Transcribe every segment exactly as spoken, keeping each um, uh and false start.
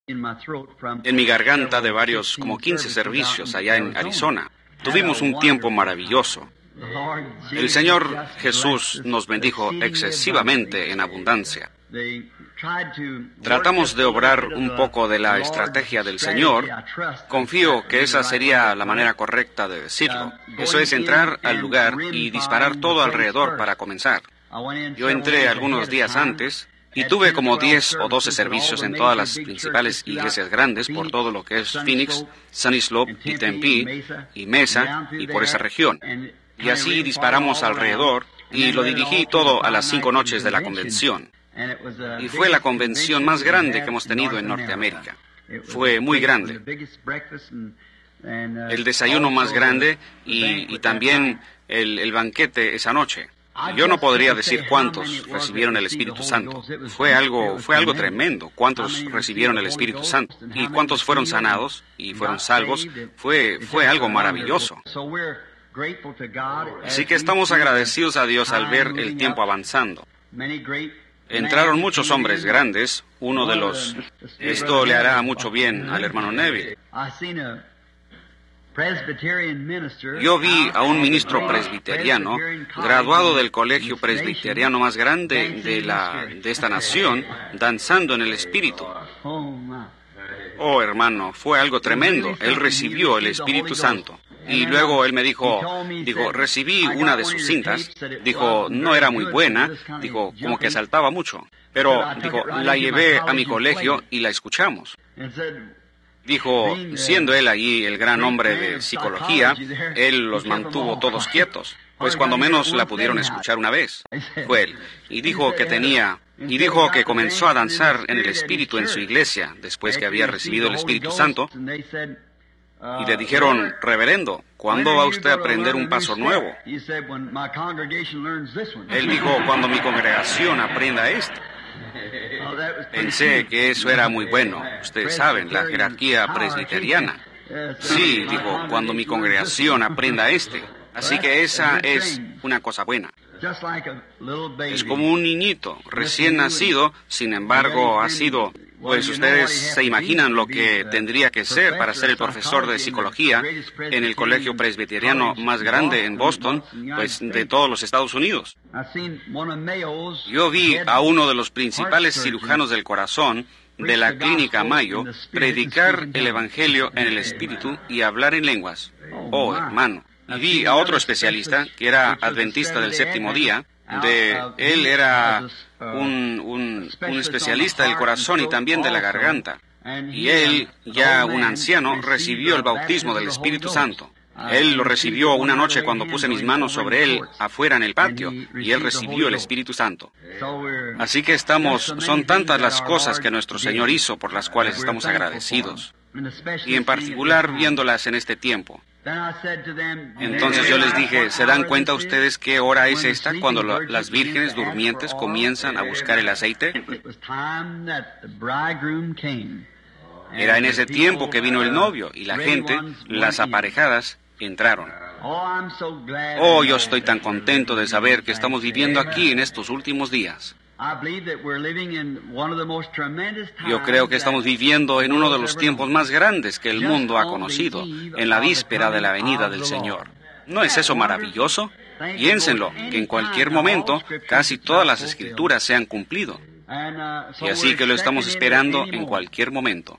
en mi garganta de varios, como quince servicios allá en Arizona. Tuvimos un tiempo maravilloso. El Señor Jesús nos bendijo excesivamente en abundancia. Tratamos de obrar un poco de la estrategia del Señor. Confío que esa sería la manera correcta de decirlo. Eso es entrar al lugar y disparar todo alrededor para comenzar. Yo entré algunos días antes y tuve como diez o doce servicios en todas las principales iglesias grandes por todo lo que es Phoenix, Sunny Slope y Tempe y Mesa y por esa región. Y así disparamos alrededor y lo dirigí todo a las cinco noches de la convención. Y fue la convención más grande que hemos tenido en Norteamérica. Fue muy grande. El desayuno más grande y, y también el, el banquete esa noche. Yo no podría decir cuántos recibieron el Espíritu Santo. Fue algo, fue algo tremendo. Cuántos recibieron el Espíritu Santo y cuántos fueron sanados y fueron salvos. Fue, fue algo maravilloso. Así que estamos agradecidos a Dios al ver el tiempo avanzando. Entraron muchos hombres grandes. Uno de los... Esto le hará mucho bien al hermano Neville. Yo vi a un ministro presbiteriano, graduado del colegio presbiteriano más grande de, la, de esta nación, danzando en el Espíritu. Oh, hermano, fue algo tremendo. Él recibió el Espíritu Santo. Y luego él me dijo, dijo, recibí una de sus cintas. Dijo, no era muy buena. Dijo, como que saltaba mucho. Pero, dijo, la llevé a mi colegio y la escuchamos. Dijo, siendo él allí el gran hombre de psicología, él los mantuvo todos quietos, pues cuando menos la pudieron escuchar una vez. Fue él. Y dijo que tenía, y dijo que comenzó a danzar en el Espíritu en su iglesia, después que había recibido el Espíritu Santo. Y le dijeron, reverendo, ¿cuándo va usted a aprender un paso nuevo? Él dijo, cuando mi congregación aprenda esto. Pensé que eso era muy bueno. Ustedes saben, la jerarquía presbiteriana. Sí, dijo, cuando mi congregación aprenda este. Así que esa es una cosa buena. Es como un niñito recién nacido, sin embargo, ha sido... Pues ustedes se imaginan lo que tendría que ser para ser el profesor de psicología en el colegio presbiteriano más grande en Boston, pues de todos los Estados Unidos. Yo vi a uno de los principales cirujanos del corazón de la clínica Mayo predicar el Evangelio en el Espíritu y hablar en lenguas. Oh, hermano. Y vi a otro especialista que era adventista del séptimo día. De él era un, un, un especialista del corazón y también de la garganta. Y él, ya un anciano, recibió el bautismo del Espíritu Santo. Él lo recibió una noche cuando puse mis manos sobre él afuera en el patio, y él recibió el Espíritu Santo. Así que estamos, son tantas las cosas que nuestro Señor hizo por las cuales estamos agradecidos, y en particular viéndolas en este tiempo. Entonces yo les dije, ¿se dan cuenta ustedes qué hora es esta cuando lo, las vírgenes durmientes comienzan a buscar el aceite? Era en ese tiempo que vino el novio y la gente, las aparejadas, entraron. Oh, yo estoy tan contento de saber que estamos viviendo aquí en estos últimos días. Yo creo que estamos viviendo en uno de los tiempos más grandes que el mundo ha conocido, en la víspera de la venida del Señor. ¿No es eso maravilloso? Piénsenlo, que en cualquier momento casi todas las Escrituras se han cumplido. Y así que lo estamos esperando en cualquier momento.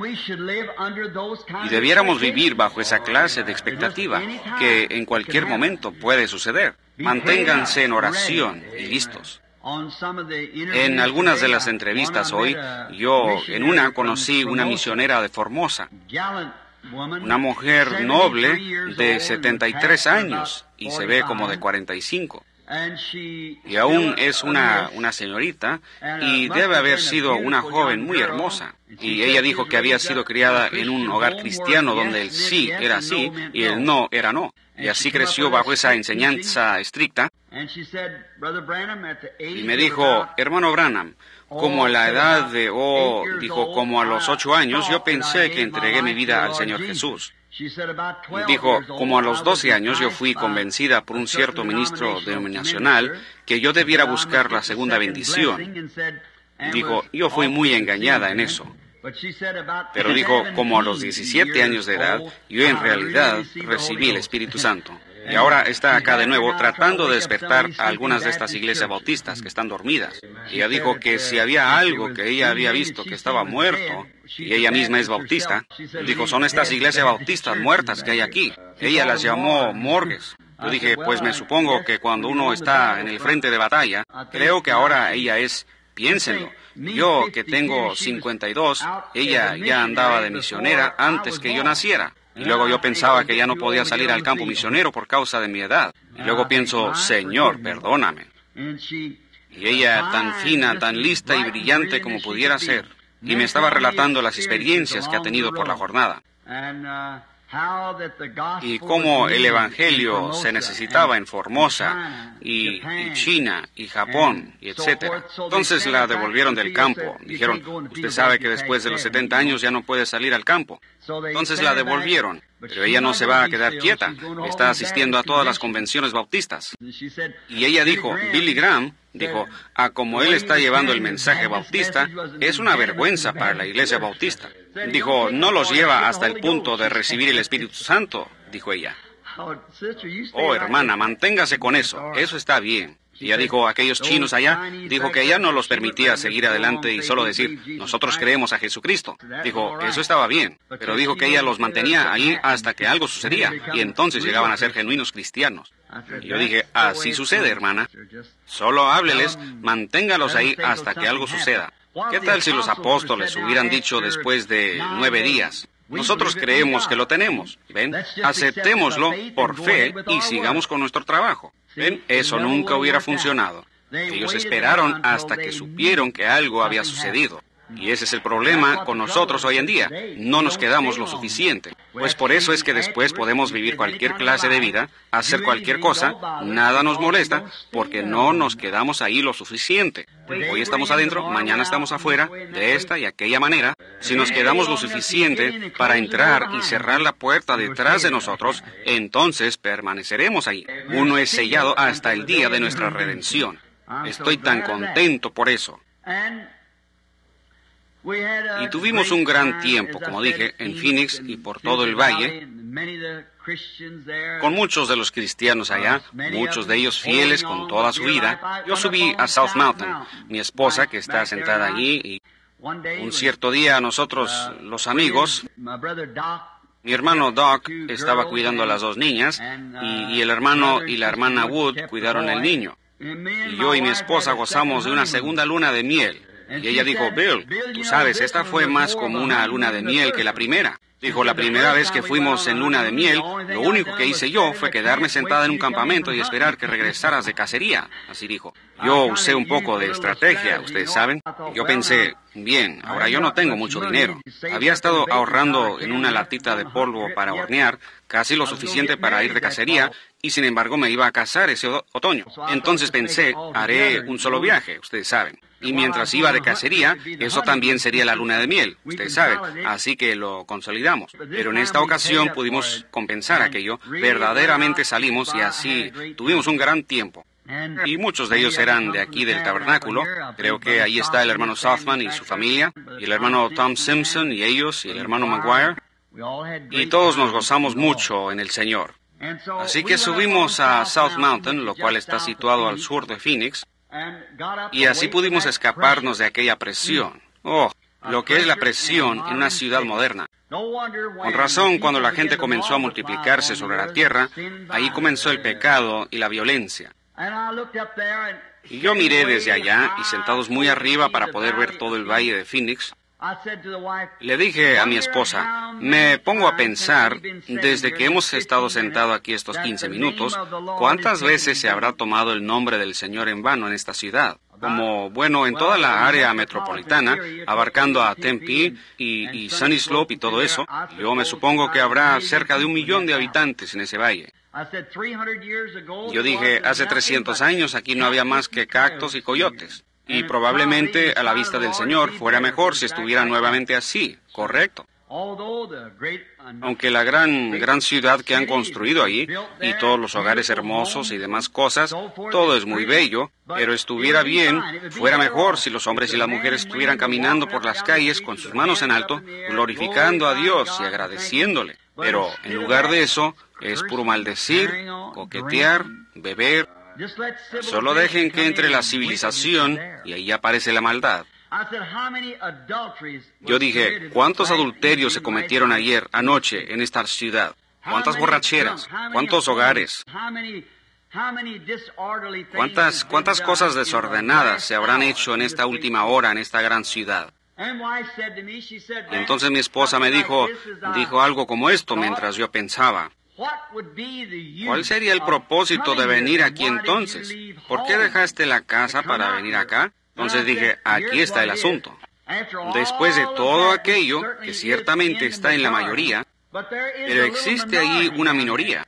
Y debiéramos vivir bajo esa clase de expectativa, que en cualquier momento puede suceder. Manténganse en oración y listos. En algunas de las entrevistas hoy, yo en una conocí una misionera de Formosa, una mujer noble de setenta y tres años y se ve como de cuarenta y cinco. Y aún es una, una señorita y debe haber sido una joven muy hermosa. Y ella dijo que había sido criada en un hogar cristiano donde el sí era sí y el no era no. Y así creció bajo esa enseñanza estricta. Y me dijo, hermano Branham, como a la edad de, oh, dijo, como a los ocho años, yo pensé que entregué mi vida al Señor Jesús. Dijo, como a los doce años yo fui convencida por un cierto ministro denominacional que yo debiera buscar la segunda bendición. Dijo, yo fui muy engañada en eso. Pero dijo, como a los diecisiete años de edad, yo en realidad recibí el Espíritu Santo. Y ahora está acá de nuevo tratando de despertar a algunas de estas iglesias bautistas que están dormidas. Y ella dijo que si había algo que ella había visto que estaba muerto, y ella misma es bautista, dijo, son estas iglesias bautistas muertas que hay aquí. Ella las llamó morgues. Yo dije, pues me supongo que cuando uno está en el frente de batalla, creo que ahora ella es, piénsenlo. Yo, que tengo cincuenta y dos, ella ya andaba de misionera antes que yo naciera. Y luego yo pensaba que ya no podía salir al campo misionero por causa de mi edad. Y luego pienso, Señor, perdóname. Y ella, tan fina, tan lista y brillante como pudiera ser. Y me estaba relatando las experiencias que ha tenido por la jornada. Y cómo el Evangelio se necesitaba en Formosa, y, y China, y Japón, y etcétera. Entonces la devolvieron del campo. Dijeron, usted sabe que después de los setenta años ya no puede salir al campo. Entonces la devolvieron. Pero ella no se va a quedar quieta. Está asistiendo a todas las convenciones bautistas. Y ella dijo, Billy Graham, dijo, a como él está llevando el mensaje bautista, es una vergüenza para la iglesia bautista. Dijo, no los lleva hasta el punto de recibir el Espíritu Santo, dijo ella. Oh, hermana, manténgase con eso, eso está bien. Y ella dijo, aquellos chinos allá, dijo que ella no los permitía seguir adelante y solo decir, nosotros creemos a Jesucristo. Dijo, eso estaba bien, pero dijo que ella los mantenía ahí hasta que algo sucedía, y entonces llegaban a ser genuinos cristianos. Y yo dije, así sucede, hermana. Solo hábleles, manténgalos ahí hasta que algo suceda. ¿Qué tal si los apóstoles hubieran dicho después de nueve días? Nosotros creemos que lo tenemos, ¿ven? Aceptémoslo por fe y sigamos con nuestro trabajo. ¿Ven? Eso nunca hubiera funcionado. Ellos esperaron hasta que supieron que algo había sucedido. Y ese es el problema con nosotros hoy en día. No nos quedamos lo suficiente. Pues por eso es que después podemos vivir cualquier clase de vida, hacer cualquier cosa, nada nos molesta, porque no nos quedamos ahí lo suficiente. Hoy estamos adentro, mañana estamos afuera, de esta y aquella manera. Si nos quedamos lo suficiente para entrar y cerrar la puerta detrás de nosotros, entonces permaneceremos ahí. Uno es sellado hasta el día de nuestra redención. Estoy tan contento por eso. Y tuvimos un gran tiempo, como dije, en Phoenix y por todo el valle, con muchos de los cristianos allá, muchos de ellos fieles con toda su vida. Yo subí a South Mountain, mi esposa que está sentada allí, y un cierto día nosotros, los amigos, mi hermano Doc estaba cuidando a las dos niñas, y, y el hermano y la hermana Wood cuidaron al niño. Y yo y mi esposa gozamos de una segunda luna de miel. Y ella dijo, Bill, tú sabes, esta fue más como una luna de miel que la primera. Dijo, la primera vez que fuimos en luna de miel, lo único que hice yo fue quedarme sentada en un campamento y esperar que regresaras de cacería. Así dijo. Yo usé un poco de estrategia, ustedes saben. Yo pensé, bien, ahora yo no tengo mucho dinero. Había estado ahorrando en una latita de polvo para hornear, casi lo suficiente para ir de cacería, y sin embargo me iba a casar ese otoño. Entonces pensé, haré un solo viaje, ustedes saben. Y mientras iba de cacería, eso también sería la luna de miel, ustedes saben, así que lo consolidamos. Pero en esta ocasión pudimos compensar aquello, verdaderamente salimos y así tuvimos un gran tiempo. Y muchos de ellos eran de aquí del tabernáculo. Creo que ahí está el hermano Southman y su familia, y el hermano Tom Simpson y ellos, y el hermano Maguire. Y todos nos gozamos mucho en el Señor. Así que subimos a South Mountain, lo cual está situado al sur de Phoenix, y así pudimos escaparnos de aquella presión. Oh, lo que es la presión en una ciudad moderna. Con razón, cuando la gente comenzó a multiplicarse sobre la tierra, ahí comenzó el pecado y la violencia. Y yo miré desde allá, y sentados muy arriba para poder ver todo el valle de Phoenix, le dije a mi esposa, me pongo a pensar, desde que hemos estado sentados aquí estos quince minutos, ¿cuántas veces se habrá tomado el nombre del Señor en vano en esta ciudad? Como, bueno, en toda la área metropolitana, abarcando a Tempe y, y Sunny Slope y todo eso, yo me supongo que habrá cerca de un millón de habitantes en ese valle. Yo dije, hace trescientos años aquí no había más que cactos y coyotes. Y probablemente a la vista del Señor fuera mejor si estuviera nuevamente así, ¿correcto? Aunque la gran, gran ciudad que han construido allí, y todos los hogares hermosos y demás cosas, todo es muy bello, pero estuviera bien, fuera mejor si los hombres y las mujeres estuvieran caminando por las calles con sus manos en alto, glorificando a Dios y agradeciéndole. Pero en lugar de eso, es puro maldecir, coquetear, beber. Solo dejen que entre la civilización y ahí aparece la maldad. Yo dije, ¿cuántos adulterios se cometieron ayer, anoche, en esta ciudad? ¿Cuántas borracheras? ¿Cuántos hogares? ¿Cuántas, cuántas cosas desordenadas se habrán hecho en esta última hora en esta gran ciudad? Y entonces mi esposa me dijo, dijo algo como esto mientras yo pensaba. ¿Cuál sería el propósito de venir aquí entonces? ¿Por qué dejaste la casa para venir acá? Entonces dije, aquí está el asunto. Después de todo aquello, que ciertamente está en la mayoría, pero existe allí una minoría.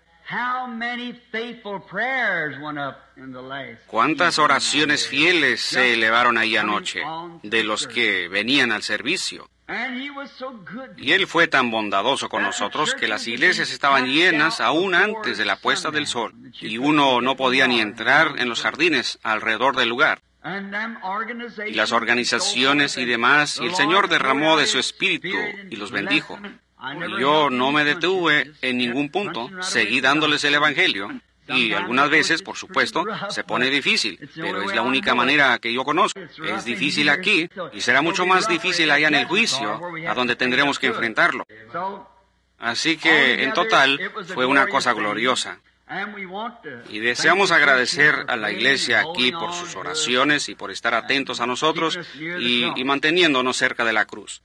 ¿Cuántas oraciones fieles se elevaron ahí anoche de los que venían al servicio? Y Él fue tan bondadoso con nosotros que las iglesias estaban llenas aún antes de la puesta del sol, y uno no podía ni entrar en los jardines alrededor del lugar. Y las organizaciones y demás, y el Señor derramó de su espíritu y los bendijo. Y yo no me detuve en ningún punto, seguí dándoles el Evangelio. Y algunas veces, por supuesto, se pone difícil, pero es la única manera que yo conozco. Es difícil aquí, y será mucho más difícil allá en el juicio, a donde tendremos que enfrentarlo. Así que, en total, fue una cosa gloriosa. Y deseamos agradecer a la iglesia aquí por sus oraciones y por estar atentos a nosotros y, y manteniéndonos cerca de la cruz.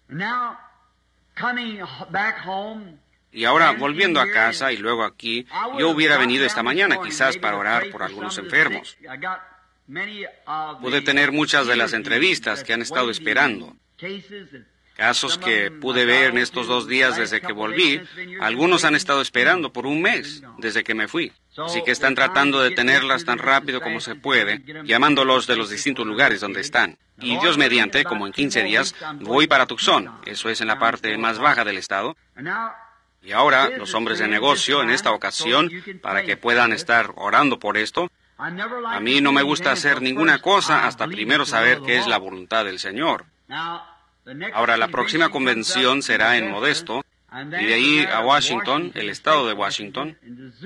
Y ahora, volviendo a casa y luego aquí, yo hubiera venido esta mañana quizás para orar por algunos enfermos. Pude tener muchas de las entrevistas que han estado esperando. Casos que pude ver en estos dos días desde que volví, algunos han estado esperando por un mes desde que me fui. Así que están tratando de tenerlas tan rápido como se puede, llamándolos de los distintos lugares donde están. Y Dios mediante, como en quince días, voy para Tucson, eso es en la parte más baja del estado. Y ahora, los hombres de negocio, en esta ocasión, para que puedan estar orando por esto, a mí no me gusta hacer ninguna cosa hasta primero saber qué es la voluntad del Señor. Ahora, la próxima convención será en Modesto, y de ahí a Washington, el estado de Washington,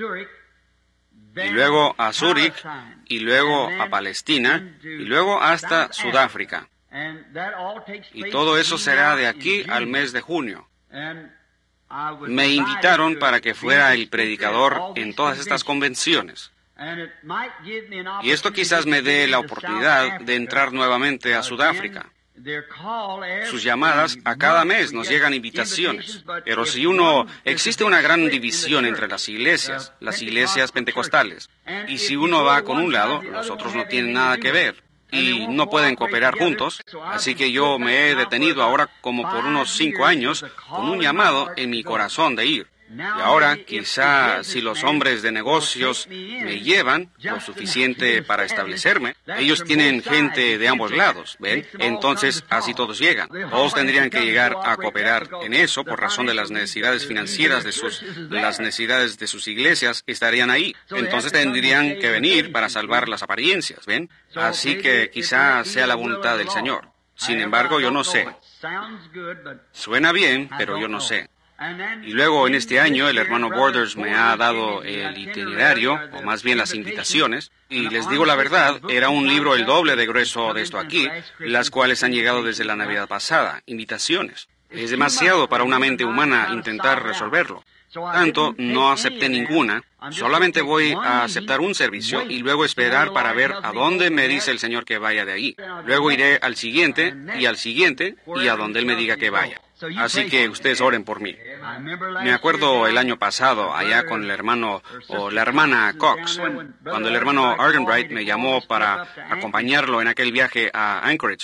y luego a Zúrich, y luego a Palestina, y luego hasta Sudáfrica. Y todo eso será de aquí al mes de junio. Me invitaron para que fuera el predicador en todas estas convenciones. Y esto quizás me dé la oportunidad de entrar nuevamente a Sudáfrica. Sus llamadas a cada mes nos llegan invitaciones, pero si uno, existe una gran división entre las iglesias, las iglesias pentecostales, y si uno va con un lado, los otros no tienen nada que ver, y no pueden cooperar juntos, así que yo me he detenido ahora como por unos cinco años con un llamado en mi corazón de ir. Y ahora, quizá si los hombres de negocios me llevan lo suficiente para establecerme, ellos tienen gente de ambos lados, ¿ven? Entonces, así todos llegan. Todos tendrían que llegar a cooperar en eso por razón de las necesidades financieras de sus, de las necesidades de sus iglesias, estarían ahí. Entonces tendrían que venir para salvar las apariencias, ¿ven? Así que quizá sea la voluntad del Señor. Sin embargo, yo no sé. Suena bien, pero yo no sé. Y luego en este año el hermano Borders me ha dado el itinerario, o más bien las invitaciones, y les digo la verdad, era un libro el doble de grueso de esto aquí, las cuales han llegado desde la Navidad pasada, invitaciones. Es demasiado para una mente humana intentar resolverlo. Tanto, no acepté ninguna, solamente voy a aceptar un servicio y luego esperar para ver a dónde me dice el Señor que vaya de ahí. Luego iré al siguiente, y al siguiente, y a donde Él me diga que vaya. Así que ustedes oren por mí. Me acuerdo el año pasado, allá con el hermano o la hermana Cox, cuando el hermano Argenbright me llamó para acompañarlo en aquel viaje a Anchorage.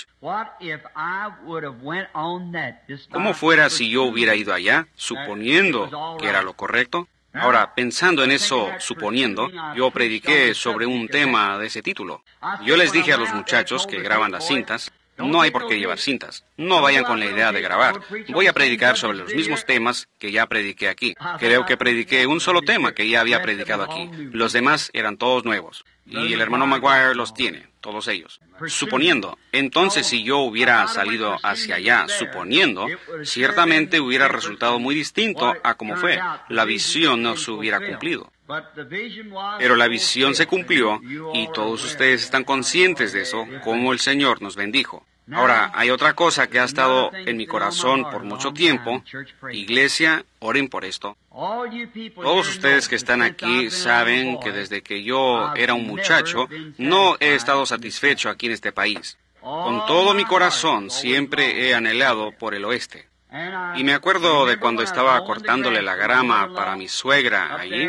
¿Cómo fuera si yo hubiera ido allá, suponiendo que era lo correcto? Ahora, pensando en eso, suponiendo, yo prediqué sobre un tema de ese título. Yo les dije a los muchachos que graban las cintas, No hay por qué llevar cintas. No vayan con la idea de grabar. Voy a predicar sobre los mismos temas que ya prediqué aquí. Creo que prediqué un solo tema que ya había predicado aquí. Los demás eran todos nuevos. Y el hermano Maguire los tiene, todos ellos. Suponiendo, entonces si yo hubiera salido hacia allá, suponiendo, ciertamente hubiera resultado muy distinto a como fue. La visión no se hubiera cumplido. Pero la visión se cumplió y todos ustedes están conscientes de eso, como el Señor nos bendijo. Ahora, hay otra cosa que ha estado en mi corazón por mucho tiempo. Iglesia, oren por esto. Todos ustedes que están aquí saben que desde que yo era un muchacho, no he estado satisfecho aquí en este país. Con todo mi corazón siempre he anhelado por el oeste. Y me acuerdo de cuando estaba cortándole la grama para mi suegra allí,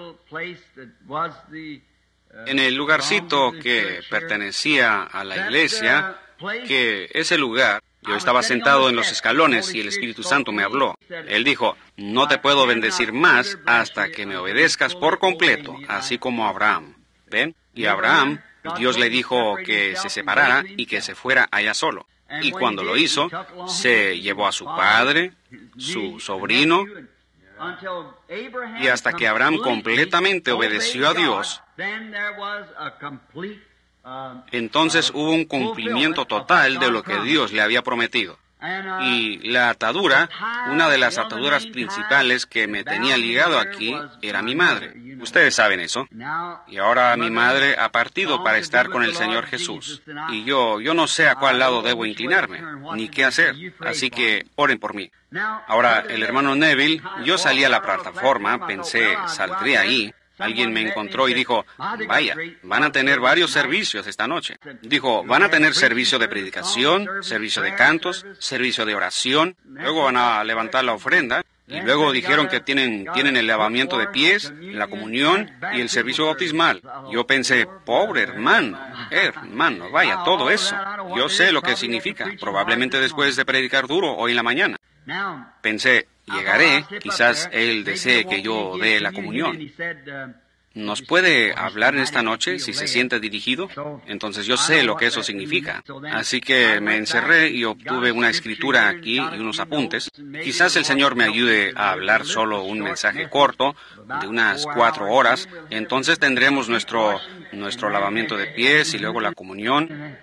en el lugarcito que pertenecía a la iglesia, que ese lugar, yo estaba sentado en los escalones y el Espíritu Santo me habló. Él dijo, no te puedo bendecir más hasta que me obedezcas por completo, así como Abraham. ¿Ven? Y a Abraham, Dios le dijo que se separara y que se fuera allá solo. Y cuando lo hizo, se llevó a su padre, su sobrino, y hasta que Abraham completamente obedeció a Dios, entonces hubo un cumplimiento total de lo que Dios le había prometido. Y la atadura, una de las ataduras principales que me tenía ligado aquí, era mi madre. Ustedes saben eso. Y ahora mi madre ha partido para estar con el Señor Jesús. Y yo, yo no sé a cuál lado debo inclinarme, ni qué hacer. Así que oren por mí. Ahora, el hermano Neville, yo salí a la plataforma, pensé, saldré ahí. Alguien me encontró y dijo, vaya, van a tener varios servicios esta noche. Dijo, van a tener servicio de predicación, servicio de cantos, servicio de oración, luego van a levantar la ofrenda, y luego dijeron que tienen, tienen el lavamiento de pies, la comunión y el servicio bautismal. Yo pensé, pobre hermano, hermano, vaya, todo eso. Yo sé lo que significa, probablemente después de predicar duro hoy en la mañana. Pensé, llegaré, quizás él desee que yo dé la comunión. ¿Nos puede hablar en esta noche si se siente dirigido? Entonces yo sé lo que eso significa. Así que me encerré y obtuve una escritura aquí y unos apuntes. Quizás el Señor me ayude a hablar solo un mensaje corto, de unas cuatro horas. Entonces tendremos nuestro, nuestro lavamiento de pies y luego la comunión.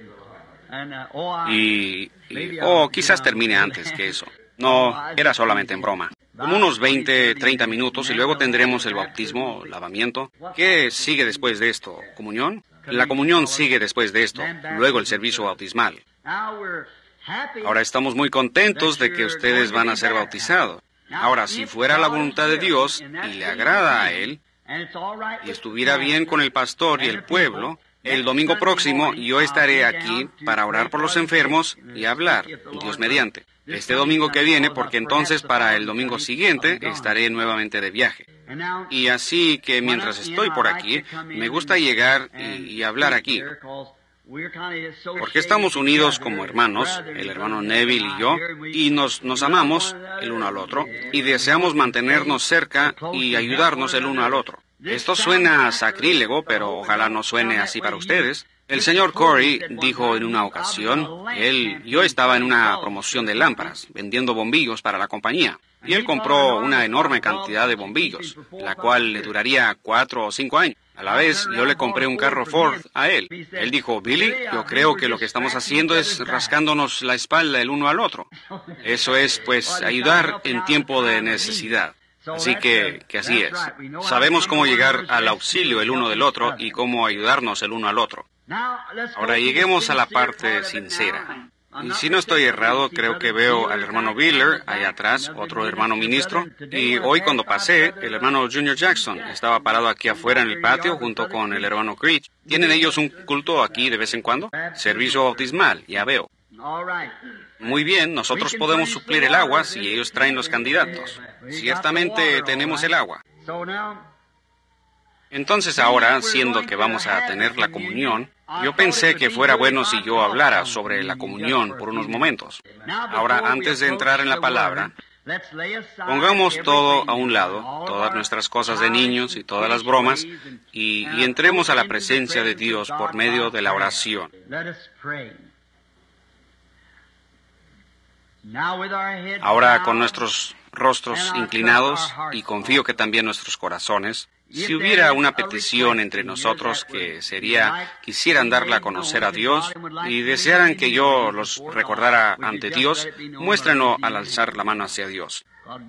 Y, y oh, quizás termine antes que eso. No, era solamente en broma. Como unos veinte, treinta minutos y luego tendremos el bautismo, lavamiento. ¿Qué sigue después de esto? ¿Comunión? La comunión sigue después de esto, luego el servicio bautismal. Ahora estamos muy contentos de que ustedes van a ser bautizados. Ahora, si fuera la voluntad de Dios y le agrada a Él, y estuviera bien con el pastor y el pueblo, el domingo próximo yo estaré aquí para orar por los enfermos y hablar, Dios mediante. Este domingo que viene, porque entonces para el domingo siguiente estaré nuevamente de viaje. Y así que mientras estoy por aquí, me gusta llegar y, y hablar aquí. Porque estamos unidos como hermanos, el hermano Neville y yo, y nos, nos amamos el uno al otro, y deseamos mantenernos cerca y ayudarnos el uno al otro. Esto suena sacrílego, pero ojalá no suene así para ustedes. El señor Corey dijo en una ocasión, él, yo estaba en una promoción de lámparas, vendiendo bombillos para la compañía, y él compró una enorme cantidad de bombillos, la cual le duraría cuatro o cinco años. A la vez, yo le compré un carro Ford a él. Él dijo, Billy, yo creo que lo que estamos haciendo es rascándonos la espalda el uno al otro. Eso es, pues, ayudar en tiempo de necesidad. Así que, que así es. Sabemos cómo llegar al auxilio el uno del otro y cómo ayudarnos el uno al otro. Ahora lleguemos a la parte sincera. Y si no estoy errado, creo que veo al hermano Biller allá atrás, otro hermano ministro. Y hoy cuando pasé, el hermano Junior Jackson estaba parado aquí afuera en el patio junto con el hermano Creech. ¿Tienen ellos un culto aquí de vez en cuando? Servicio bautismal, ya veo. Muy bien, nosotros podemos suplir el agua si ellos traen los candidatos. Ciertamente tenemos el agua. Entonces ahora, siendo que vamos a tener la comunión, yo pensé que fuera bueno si yo hablara sobre la comunión por unos momentos. Ahora, antes de entrar en la palabra, pongamos todo a un lado, todas nuestras cosas de niños y todas las bromas, y, y entremos a la presencia de Dios por medio de la oración. Ahora, con nuestros rostros inclinados, y confío que también nuestros corazones, si hubiera una petición entre nosotros que sería, quisieran darla a conocer a Dios y desearan que yo los recordara ante Dios, muéstrenlo al alzar la mano hacia Dios.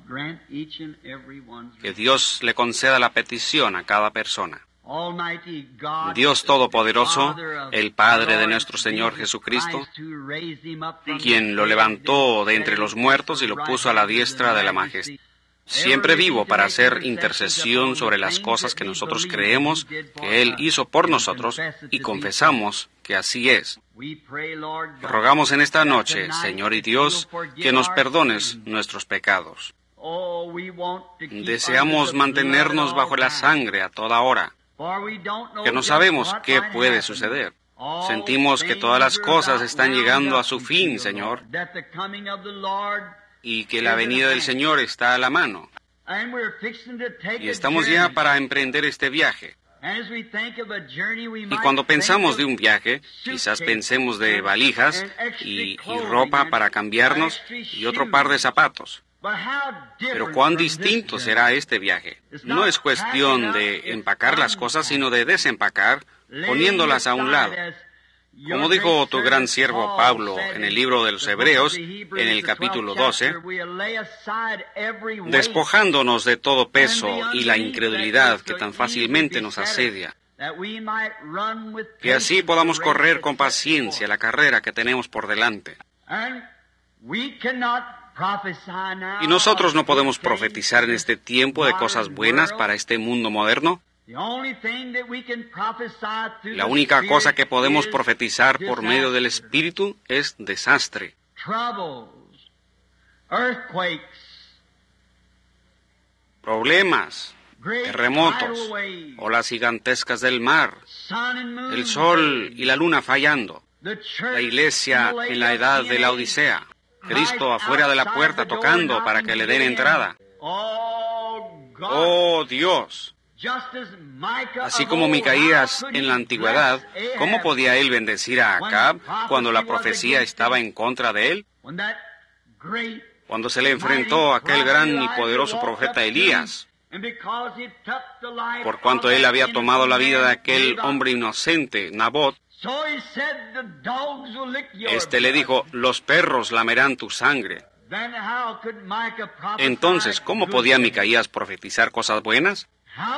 Que Dios le conceda la petición a cada persona. Dios Todopoderoso, el Padre de nuestro Señor Jesucristo, quien lo levantó de entre los muertos y lo puso a la diestra de la majestad, siempre vivo para hacer intercesión sobre las cosas que nosotros creemos que Él hizo por nosotros y confesamos que así es. Rogamos en esta noche, Señor y Dios, que nos perdones nuestros pecados. Deseamos mantenernos bajo la sangre a toda hora, que no sabemos qué puede suceder. Sentimos que todas las cosas están llegando a su fin, Señor, y que la venida del Señor está a la mano. Y estamos ya para emprender este viaje. Y cuando pensamos de un viaje, quizás pensemos de valijas y, y ropa para cambiarnos y otro par de zapatos. Pero cuán distinto será este viaje. No es cuestión de empacar las cosas, sino de desempacar, poniéndolas a un lado. Como dijo tu gran siervo Pablo en el libro de los Hebreos, en el capítulo doce, despojándonos de todo peso y la incredulidad que tan fácilmente nos asedia, que así podamos correr con paciencia la carrera que tenemos por delante. Y nosotros no podemos profetizar en este tiempo de cosas buenas para este mundo moderno. La única cosa que podemos profetizar por medio del Espíritu es desastre, problemas, terremotos, olas gigantescas del mar, el sol y la luna fallando, la iglesia en la edad de la Odisea, Cristo afuera de la puerta tocando para que le den entrada. ¡Oh, Dios! Así como Micaías en la antigüedad, ¿cómo podía él bendecir a Acab cuando la profecía estaba en contra de él? Cuando se le enfrentó a aquel gran y poderoso profeta Elías, por cuanto él había tomado la vida de aquel hombre inocente, Nabot, este le dijo, los perros lamerán tu sangre. Entonces, ¿cómo podía Micaías profetizar cosas buenas?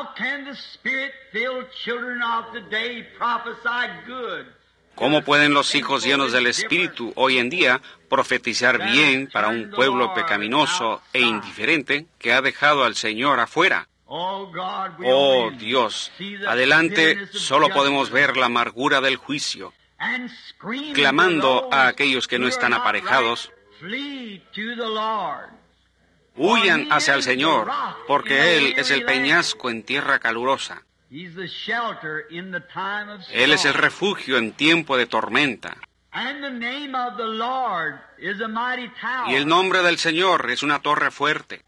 ¿Cómo pueden los hijos llenos del Espíritu hoy en día profetizar bien para un pueblo pecaminoso e indiferente que ha dejado al Señor afuera? Oh Dios, adelante solo podemos ver la amargura del juicio, clamando a aquellos que no están aparejados, huyan hacia el Señor, porque Él es el peñasco en tierra calurosa. Él es el refugio en tiempo de tormenta. Y el nombre del Señor es una torre fuerte,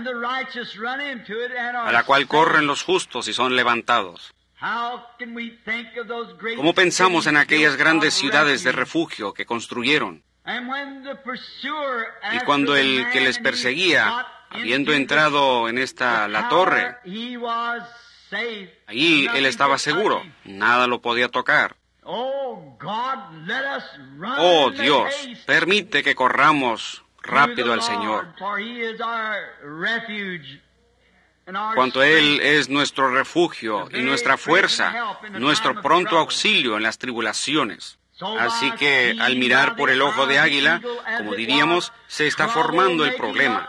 a la cual corren los justos y son levantados. ¿Cómo pensamos en aquellas grandes ciudades de refugio que construyeron? Y cuando el que les perseguía, habiendo entrado en esta la torre, allí él estaba seguro, nada lo podía tocar. Oh Dios, permite que corramos rápido al Señor, cuanto Él es nuestro refugio y nuestra fuerza, nuestro pronto auxilio en las tribulaciones. Así que, al mirar por el ojo de águila, como diríamos, se está formando el problema.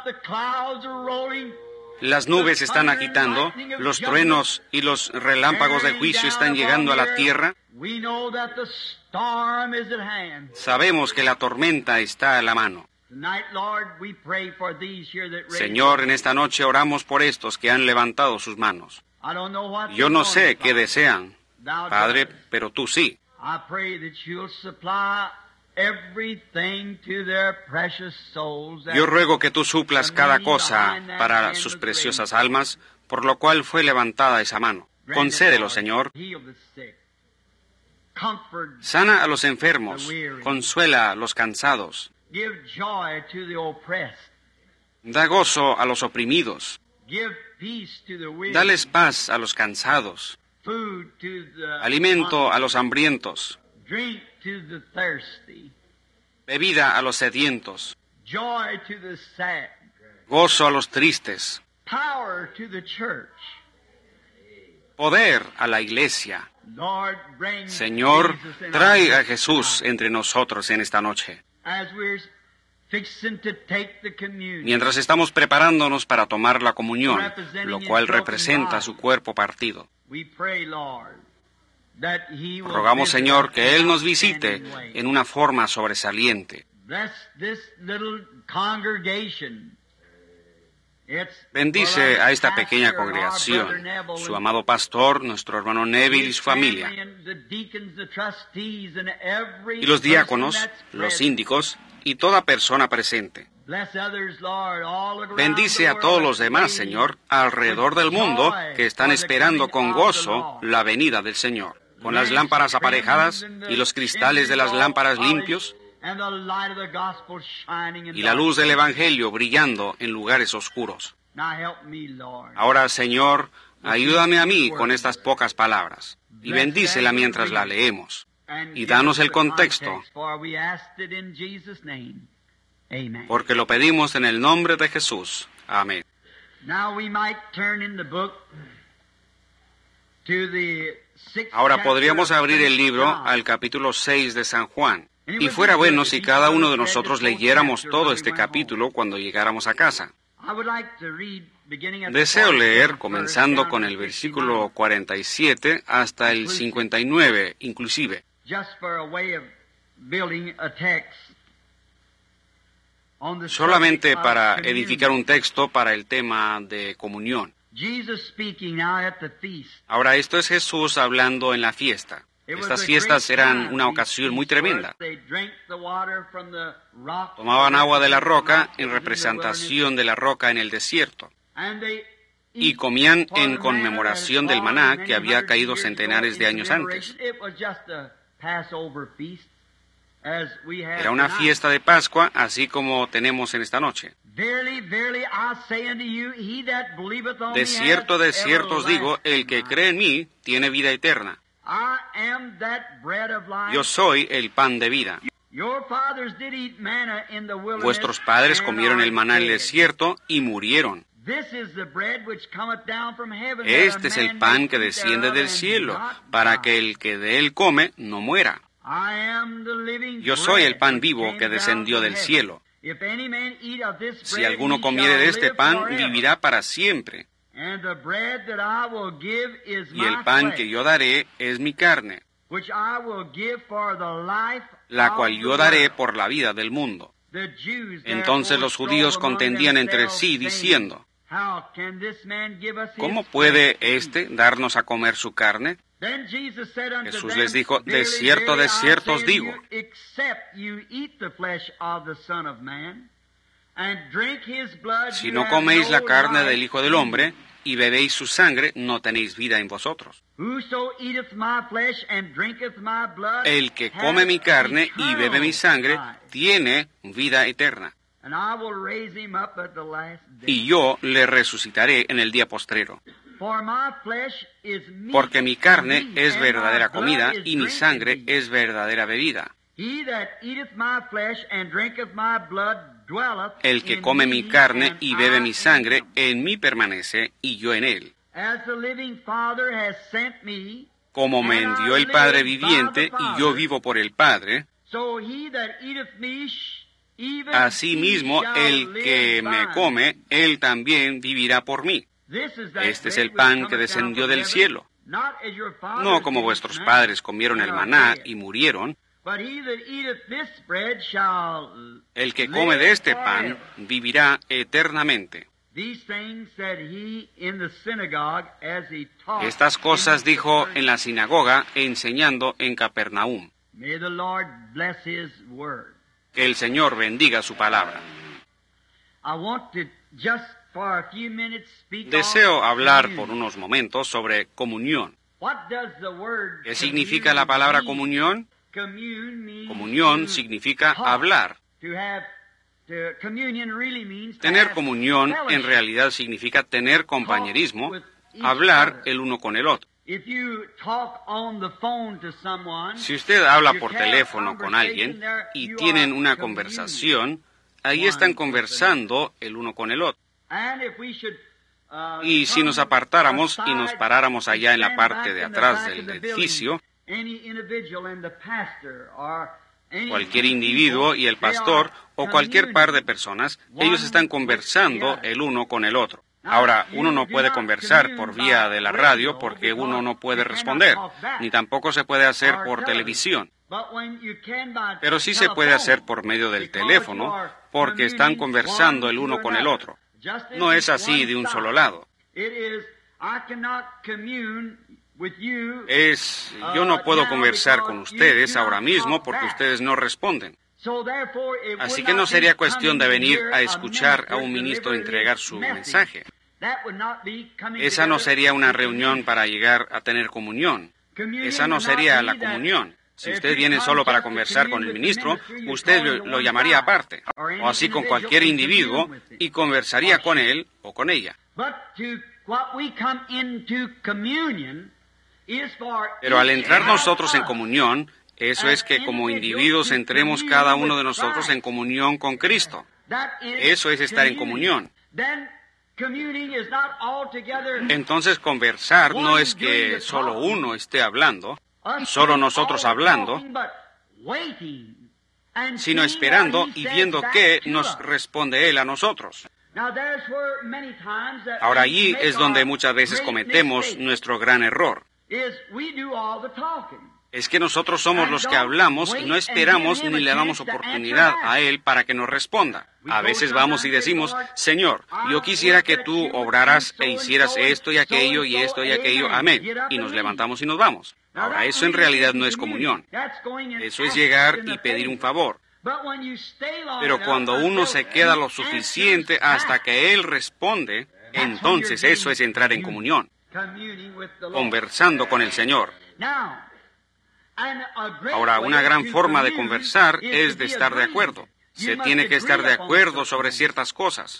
Las nubes están agitando, los truenos y los relámpagos de juicio están llegando a la tierra. Sabemos que la tormenta está a la mano. Señor, en esta noche oramos por estos que han levantado sus manos. Yo no sé qué desean, Padre, pero tú sí. Yo ruego que tú suplas cada cosa para sus preciosas almas, por lo cual fue levantada esa mano. Concédelo, Señor. Sana a los enfermos, consuela a los cansados, Give joy to the oppressed. Da gozo a los oprimidos. Give peace to the weary. Dales paz a los cansados. Food to the Alimento a los hambrientos. drink to the thirsty. Bebida a los sedientos. Joy to the sad. Gozo a los tristes. Power to the church. Poder a la iglesia. Lord, bring Señor, Jesus in trae our a Jesús entre nosotros en esta noche. as we're fixing to take the communion. Mientras estamos preparándonos para tomar la comunión, lo cual representa su cuerpo partido. We pray, Lord, that he will Rogamos, visit Señor, us que Él in nos an visite outstanding way. en una forma sobresaliente. Bless this little congregation. It's Bendice for a our esta pequeña pastor, our congregación, brother Neville, su amado pastor, nuestro hermano Neville y his su familia, family and the deacons, the trustees, and every y los person diáconos, that's los present. síndicos y toda persona presente. Bless others, Lord, all around Bendice the a todos world los demás, waiting Señor, alrededor del mundo, que están esperando con gozo la venida del Señor, con las lámparas aparejadas y los cristales de las lámparas limpios and the light of the gospel shining in y la luz del darkness. Evangelio brillando en lugares oscuros. Now help me, Lord. Ahora, Señor, ayúdame a mí con estas pocas palabras y bendícela mientras la leemos. And y give danos us el the contexto. context, for we asked it in Jesus' name. Amen. Porque lo pedimos en el nombre de Jesús. Amén. Now we might turn in the book to the sixth Ahora chapter podríamos of abrir el Saint libro John. al capítulo seis de San Juan. Y fuera bueno si cada uno de nosotros leyéramos todo este capítulo cuando llegáramos a casa. I would like to read beginning at the Deseo leer forty-fifth comenzando verse con down el to versículo fifty-nine, cuarenta y siete hasta el cincuenta y nueve inclusive, just for a way of building a text on the solamente subject of para communion. edificar un texto para el tema de comunión. Jesus speaking now at the feast. Ahora, esto es Jesús hablando en la fiesta. It was Estas a fiestas great eran time. una These ocasión muy feasts were, tremenda. they drank the water from the rock, Tomaban agua de la roca en in the representación de la roca en el desierto and they y eat comían for en the conmemoración manna del that had maná fallen que había many caído hundreds of centenares years de ago años in antes. commemoration. It was just a Passover feast, as we have Era una tonight. fiesta de Pascua, así como tenemos en esta noche. Verily, verily, I say unto you, he that believeth on me De cierto, de hath cierto os digo, el que everlasting cree en mí tiene vida eterna. I am that bread of life. Yo soy el pan de vida. Your fathers did eat manna in the wilderness, Vuestros padres and comieron are el maná en el dead. desierto y murieron. This is the bread which cometh down from heaven, that a Este es el man pan may que eat desciende thereof del and cielo, not para die. que el que de él come no muera. I am the living Yo soy el bread pan which vivo came que down descendió from del heaven. cielo. If any man eat of this Si bread, alguno he comiere shall de este live pan, forever. vivirá para siempre. And the bread that I will give is Y el my pan flesh, que yo daré es mi carne, which I will give for the life la of cual the yo daré world. por la vida del mundo. The Jews, Entonces therefore, los judíos strove among contendían entre themselves, sí, saying, diciendo, How can this man give us his ¿cómo flesh puede to eat? éste darnos a comer su carne? Then Jesus said unto Jesús them, les dijo, de Verily, cierto, verily, de I cierto os say unto digo, you, except you eat the flesh of the Son of Man, and drink his blood, si you no have coméis la no carne life del Hijo del in you. Hombre y bebéis su sangre, no tenéis vida en vosotros. Whoso eateth my flesh and drinketh my blood, El que hath come mi carne y eternal bebe mi sangre, life, tiene vida eterna. and I will raise him up at the last day. Y yo le resucitaré en el día postrero. For my flesh is meat Porque mi carne indeed, es and my verdadera blood comida is y mi drink sangre indeed. es verdadera bebida. He that eateth my flesh and drinketh my blood dwelleth El que in come me, mi carne and y bebe I mi in sangre, him. en mí permanece y yo en él. As the living Father has sent me, Como me and I envió el Padre live by viviente the y yo Father, vivo por el Padre, so he that eateth me, sh- even asimismo he shall el que live me by come, él también vivirá por mí. This is that Este es bread el pan which que cometh down descendió from del heaven, cielo. not as your fathers No como did vuestros eat padres manna, comieron el and are maná dead. y murieron, But he that eateth this bread shall el que live come de este pan forever. vivirá eternamente. These things said he in the synagogue as he taught. Estas cosas in the dijo synagogue. en la sinagoga enseñando en Capernaum. May the Lord bless his word. Que el Señor bendiga su palabra. I want to just for a few minutes speak Deseo on hablar communion. por unos momentos sobre comunión. What does the word ¿Qué significa la commune palabra mean? comunión? Commune means Comunión to significa talk. hablar. Tener comunión en realidad significa tener compañerismo, hablar el uno con el otro. Si usted habla por teléfono con alguien y tienen una conversación, ahí están conversando el uno con el otro. Y si nos apartáramos y nos paráramos allá en la parte de atrás del edificio, cualquier individuo y el pastor o cualquier par de personas, ellos están conversando el uno con el otro. Ahora, uno no puede conversar por vía de la radio porque uno no puede responder, ni tampoco se puede hacer por televisión. Pero sí se puede hacer por medio del teléfono porque están conversando el uno con el otro. No es así de un solo lado. Es, yo no puedo conversar con ustedes ahora mismo porque ustedes no responden. Así que no sería cuestión de venir a escuchar a un ministro entregar su mensaje. Esa no sería una reunión para llegar a tener comunión. Esa no sería la comunión. Si usted viene solo para conversar con el ministro, usted lo, lo llamaría aparte, o así con cualquier individuo, y conversaría con él o con ella. Pero al entrar nosotros en comunión, eso es que como individuos entremos cada uno de nosotros en comunión con Cristo. Eso es estar en comunión. Entonces conversar no es que solo uno esté hablando, solo nosotros hablando, sino esperando y viendo qué nos responde Él a nosotros. Ahora allí es donde muchas veces cometemos nuestro gran error. Es que nosotros somos los que hablamos y no esperamos ni le damos oportunidad a Él para que nos responda. A veces vamos y decimos, Señor, yo quisiera que tú obraras e hicieras esto y aquello y esto y aquello, amén. Y nos levantamos y nos vamos. Ahora, eso en realidad no es comunión. Eso es llegar y pedir un favor. Pero cuando uno se queda lo suficiente hasta que Él responde, entonces eso es entrar en comunión, conversando con el Señor. Ahora, una gran forma de conversar es de estar de acuerdo. Se tiene que estar de acuerdo sobre ciertas cosas.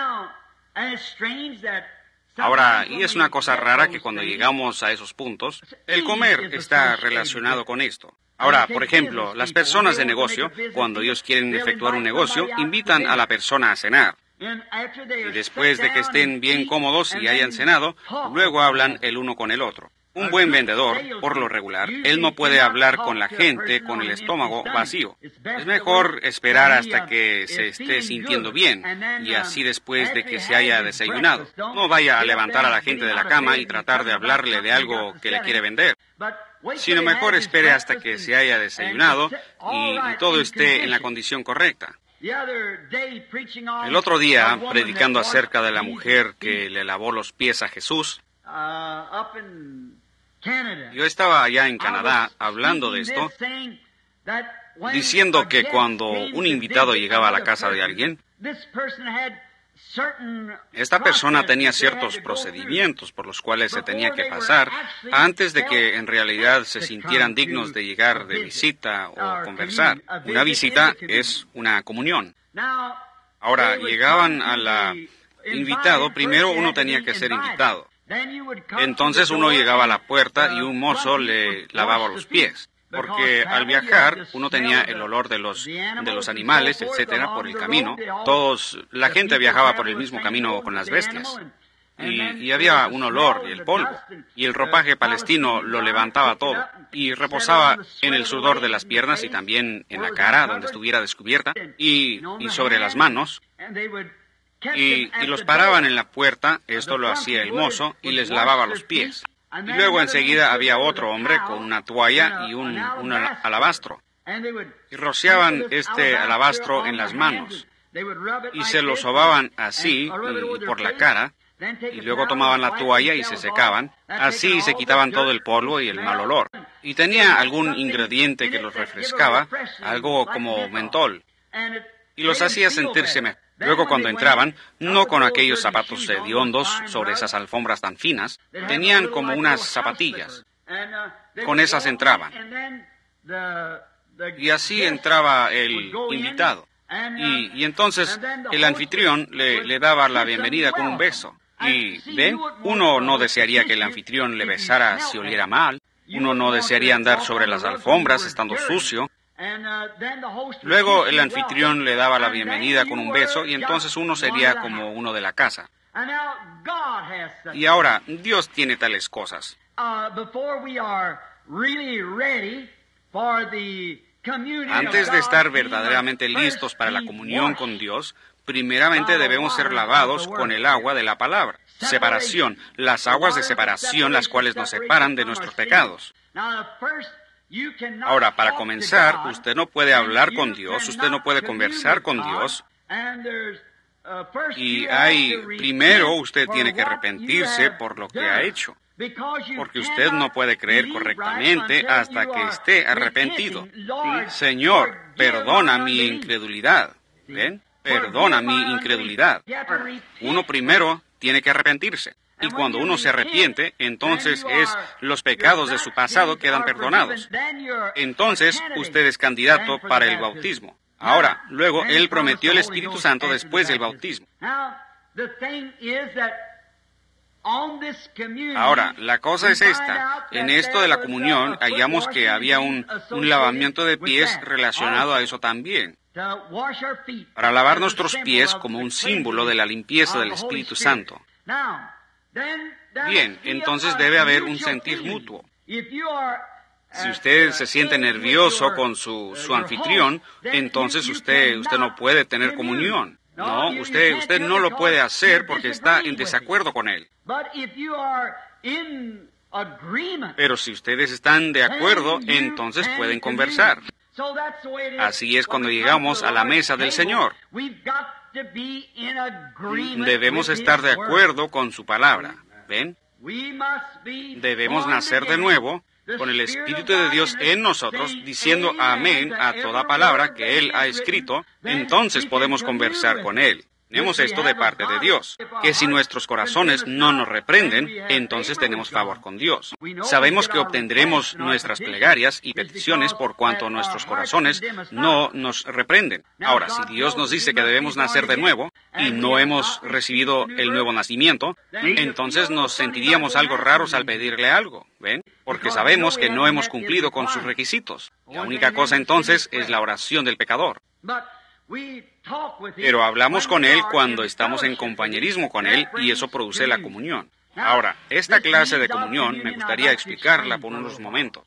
Ahora, y es una cosa rara que cuando llegamos a esos puntos, el comer está relacionado con esto. Ahora, por ejemplo, las personas de negocio, cuando ellos quieren efectuar un negocio, invitan a la persona a cenar. Y después de que estén bien cómodos y hayan cenado, luego hablan el uno con el otro. Un buen vendedor, por lo regular, él no puede hablar con la gente con el estómago vacío. Es mejor esperar hasta que se esté sintiendo bien, y así después de que se haya desayunado. No vaya a levantar a la gente de la cama y tratar de hablarle de algo que le quiere vender, sino mejor espere hasta que se haya desayunado y, y todo esté en la condición correcta. El otro día, predicando acerca de la mujer que le lavó los pies a Jesús, yo estaba allá en Canadá hablando de esto, diciendo que cuando un invitado llegaba a la casa de alguien, esta persona tenía ciertos procedimientos por los cuales se tenía que pasar antes de que en realidad se sintieran dignos de llegar de visita o conversar. Una visita es una comunión. Ahora, llegaban a la invitado, primero uno tenía que ser invitado. Entonces uno llegaba a la puerta y un mozo le lavaba los pies, porque al viajar uno tenía el olor de los de los animales, etcétera, por el camino. Todos, la gente viajaba por el mismo camino con las bestias. Y, y había un olor y el polvo. Y el ropaje palestino lo levantaba todo. Y reposaba en el sudor de las piernas y también en la cara, donde estuviera descubierta, y, y sobre las manos. Y, y los paraban en la puerta, esto lo hacía el mozo, y les lavaba los pies. Y luego enseguida había otro hombre con una toalla y un, un alabastro. Y rociaban este alabastro en las manos. Y se lo sobaban así, y, y por la cara. Y luego tomaban la toalla y se secaban. Así se quitaban todo el polvo y el mal olor. Y tenía algún ingrediente que los refrescaba, algo como mentol. Y los hacía sentirse mejor. Luego cuando entraban, no con aquellos zapatos hediondos sobre esas alfombras tan finas, tenían como unas zapatillas. Con esas entraban. Y así entraba el invitado. Y, y entonces el anfitrión le, le daba la bienvenida con un beso. Y, ¿ven? Uno no desearía que el anfitrión le besara si oliera mal. Uno no desearía andar sobre las alfombras estando sucio. Luego el anfitrión le daba la bienvenida con un beso y entonces uno sería como uno de la casa. Y ahora, Dios tiene tales cosas. Antes de estar verdaderamente listos para la comunión con Dios, primeramente debemos ser lavados con el agua de la palabra. Separación, las aguas de separación, las cuales nos separan de nuestros pecados. Ahora, para comenzar, usted no puede hablar con Dios, usted no puede conversar con Dios. Y hay, primero usted tiene que arrepentirse por lo que ha hecho. Porque usted no puede creer correctamente hasta que esté arrepentido. Señor, perdona mi incredulidad. ¿Ven? Perdona mi incredulidad. Uno primero tiene que arrepentirse. Y cuando uno se arrepiente, entonces es los pecados de su pasado quedan perdonados. Entonces usted es candidato para el bautismo. Ahora, luego Él prometió el Espíritu Santo después del bautismo. Ahora, la cosa es esta. En esto de la comunión hallamos que había un, un lavamiento de pies relacionado a eso también. Para lavar nuestros pies como un símbolo de la limpieza del Espíritu Santo. Bien, entonces debe haber un sentir mutuo. Si usted se siente nervioso con su, su anfitrión, entonces usted, usted no puede tener comunión. No, usted, usted no lo puede hacer porque está en desacuerdo con él. Pero si ustedes están de acuerdo, entonces pueden conversar. Así es cuando llegamos a la mesa del Señor. Debemos estar de acuerdo con su palabra. ¿Ven? Debemos nacer de nuevo con el Espíritu de Dios en nosotros, diciendo amén a toda palabra que Él ha escrito, entonces podemos conversar con Él. Tenemos esto de parte de Dios, que si nuestros corazones no nos reprenden, entonces tenemos favor con Dios. Sabemos que obtendremos nuestras plegarias y peticiones por cuanto nuestros corazones no nos reprenden. Ahora, si Dios nos dice que debemos nacer de nuevo y no hemos recibido el nuevo nacimiento, entonces nos sentiríamos algo raros al pedirle algo, ¿ven? Porque sabemos que no hemos cumplido con sus requisitos. La única cosa entonces es la oración del pecador. Pero hablamos con Él cuando estamos en compañerismo con Él y eso produce la comunión. Ahora, esta clase de comunión me gustaría explicarla por unos momentos.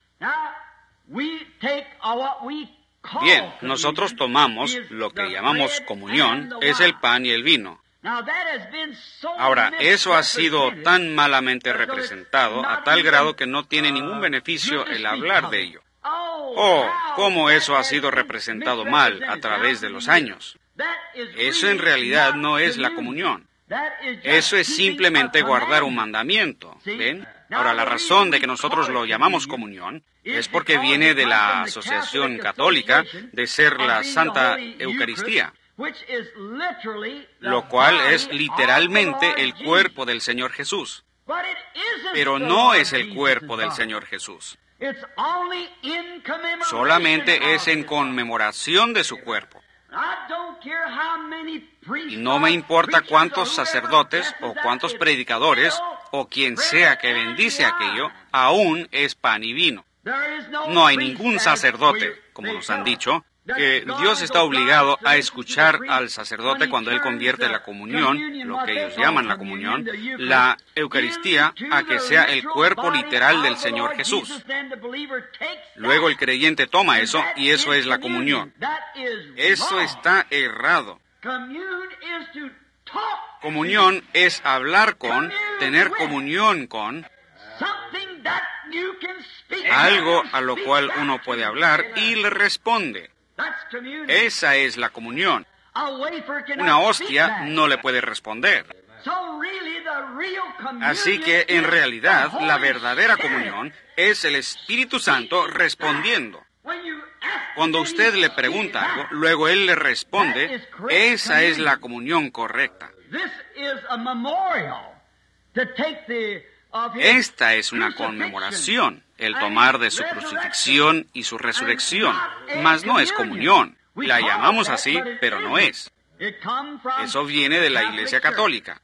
Bien, nosotros tomamos lo que llamamos comunión, es el pan y el vino. Ahora, eso ha sido tan malamente representado a tal grado que no tiene ningún beneficio el hablar de ello. Oh, cómo eso ha sido representado mal a través de los años. Eso en realidad no es la comunión. Eso es simplemente guardar un mandamiento. ¿Ven? Ahora, la razón de que nosotros lo llamamos comunión es porque viene de la Asociación Católica de ser la Santa Eucaristía, lo cual es literalmente el cuerpo del Señor Jesús. Pero no es el cuerpo del Señor Jesús. Solamente es en conmemoración de su cuerpo. Y no me importa cuántos sacerdotes o cuántos predicadores o quien sea que bendice aquello, aún es pan y vino. No hay ningún sacerdote, como nos han dicho, que Dios está obligado a escuchar al sacerdote cuando él convierte la comunión, lo que ellos llaman la comunión, la Eucaristía, a que sea el cuerpo literal del Señor Jesús. Luego el creyente toma eso y eso es la comunión. Eso está errado. Comunión es hablar con, tener comunión con, algo a lo cual uno puede hablar y le responde. Esa es la comunión. Una hostia no le puede responder. Así que, en realidad, la verdadera comunión es el Espíritu Santo respondiendo. Cuando usted le pregunta algo, luego Él le responde, esa es la comunión correcta. Esta es una conmemoración, el tomar de su crucifixión y su resurrección, mas no es comunión. La llamamos así, pero no es. Eso viene de la Iglesia Católica.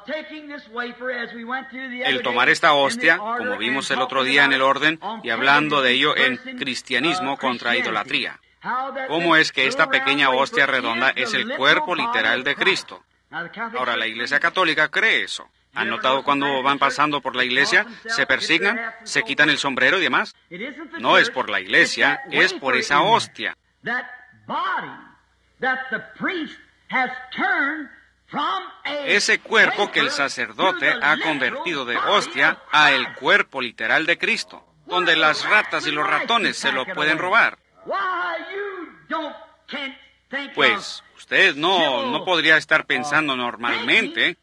El tomar esta hostia, como vimos el otro día en el orden, y hablando de ello en Cristianismo contra Idolatría. ¿Cómo es que esta pequeña hostia redonda es el cuerpo literal de Cristo? Ahora, la Iglesia Católica cree eso. ¿Han notado cuando van pasando por la iglesia, se persignan, se quitan el sombrero y demás? No es por la iglesia, es por esa hostia. Ese cuerpo que el sacerdote ha convertido de hostia a el cuerpo literal de Cristo, donde las ratas y los ratones se lo pueden robar. Pues usted no, no podría estar pensando normalmente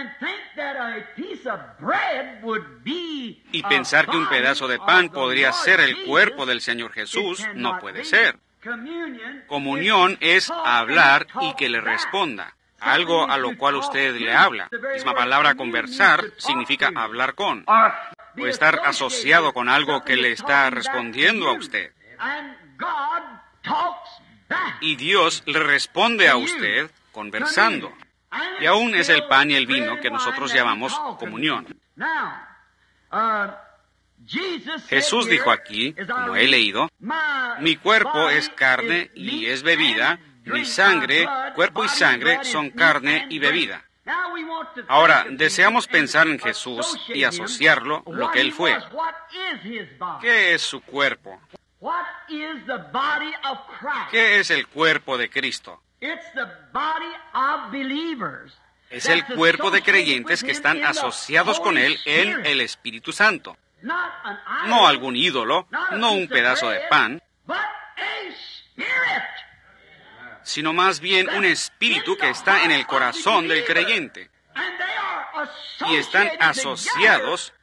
y pensar que un pedazo de pan podría ser el cuerpo del Señor Jesús. No puede ser. Comunión es hablar y que le responda. Algo a lo cual usted le habla. La misma palabra conversar significa hablar con, o estar asociado con algo que le está respondiendo a usted. Y Dios le responde a usted conversando. Y aún es el pan y el vino que nosotros llamamos comunión. Jesús dijo aquí, como he leído, mi cuerpo es carne y es bebida, mi sangre, cuerpo y sangre son carne y bebida. Ahora, deseamos pensar en Jesús y asociarlo lo que Él fue. ¿Qué es su cuerpo? ¿Qué es el cuerpo de Cristo? Es el cuerpo de creyentes que están asociados con Él en el Espíritu Santo. No algún ídolo, no un pedazo de pan, sino más bien un espíritu que está en el corazón del creyente. Y están asociados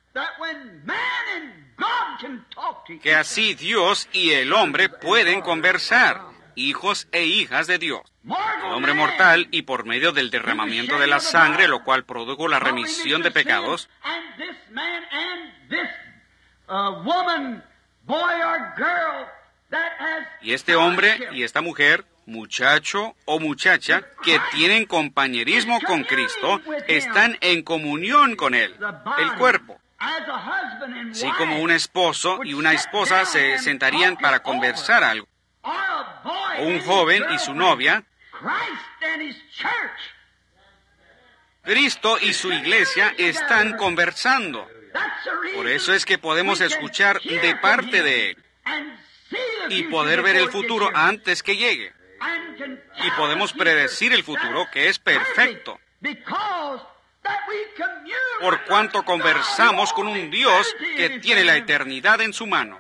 que así Dios y el hombre pueden conversar, hijos e hijas de Dios. El hombre mortal, y por medio del derramamiento de la sangre, lo cual produjo la remisión de pecados, y este hombre y esta mujer, muchacho o muchacha, que tienen compañerismo con Cristo, están en comunión con Él, el cuerpo. Así como un esposo y una esposa se sentarían para conversar algo, o un joven y su novia, Cristo y su iglesia están conversando. Por eso es que podemos escuchar de parte de Él y poder ver el futuro antes que llegue. Y podemos predecir el futuro, que es perfecto, por cuanto conversamos con un Dios que tiene la eternidad en su mano,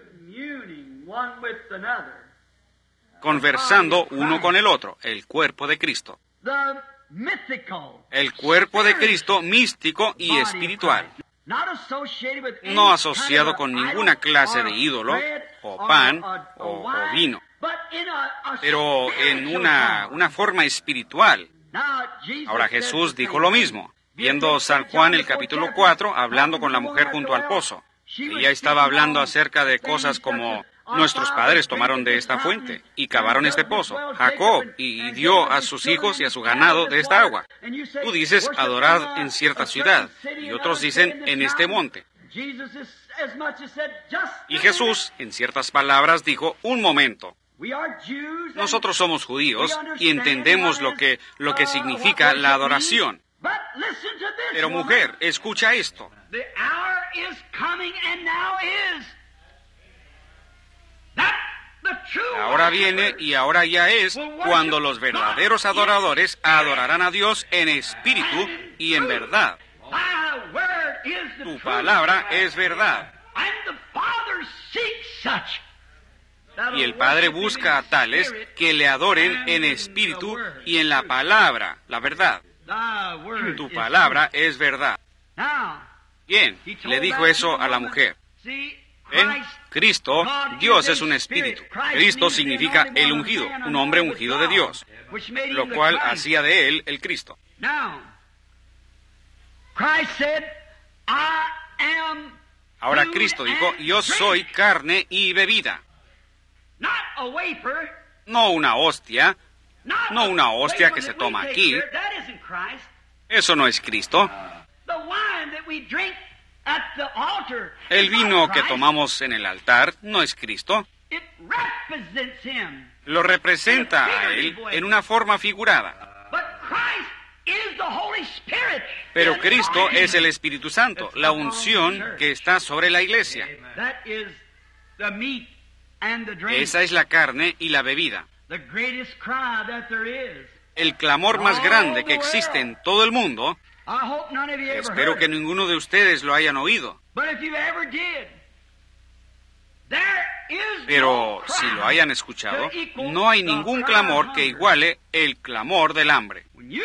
conversando uno con el otro, el cuerpo de Cristo. El cuerpo de Cristo místico y espiritual, no asociado con ninguna clase de ídolo, o pan, o, o vino, pero en una, una forma espiritual. Ahora Jesús dijo lo mismo, viendo San Juan el capítulo cuatro, hablando con la mujer junto al pozo. Ella estaba hablando acerca de cosas como, nuestros padres tomaron de esta fuente y cavaron este pozo, Jacob, y dio a sus hijos y a su ganado de esta agua. Tú dices, adorad en cierta ciudad, y otros dicen, en este monte. Y Jesús, en ciertas palabras, dijo, un momento. Nosotros somos judíos y entendemos lo que, lo que significa la adoración. Pero mujer, escucha esto. Ahora viene y ahora ya es cuando los verdaderos adoradores adorarán a Dios en espíritu y en verdad. Tu palabra es verdad. Y el Padre busca a tales que le adoren en espíritu y en la palabra, la verdad. Tu palabra es verdad. Bien, le dijo eso a la mujer. ¿Ven? Cristo, Dios es un espíritu. Cristo significa el ungido, un hombre ungido de Dios, lo cual hacía de él el Cristo. Ahora Cristo dijo, yo soy carne y bebida. No una hostia, no una hostia que se toma aquí. Eso no es Cristo. El vino que tomamos en el altar no es Cristo. Lo representa a Él en una forma figurada. Pero Cristo es el Espíritu Santo, la unción que está sobre la iglesia. Esa es la carne y la bebida. El clamor más grande que existe en todo el mundo. Espero que ninguno de ustedes lo hayan oído. Pero si lo hayan escuchado, no hay ningún clamor que iguale el clamor del hambre.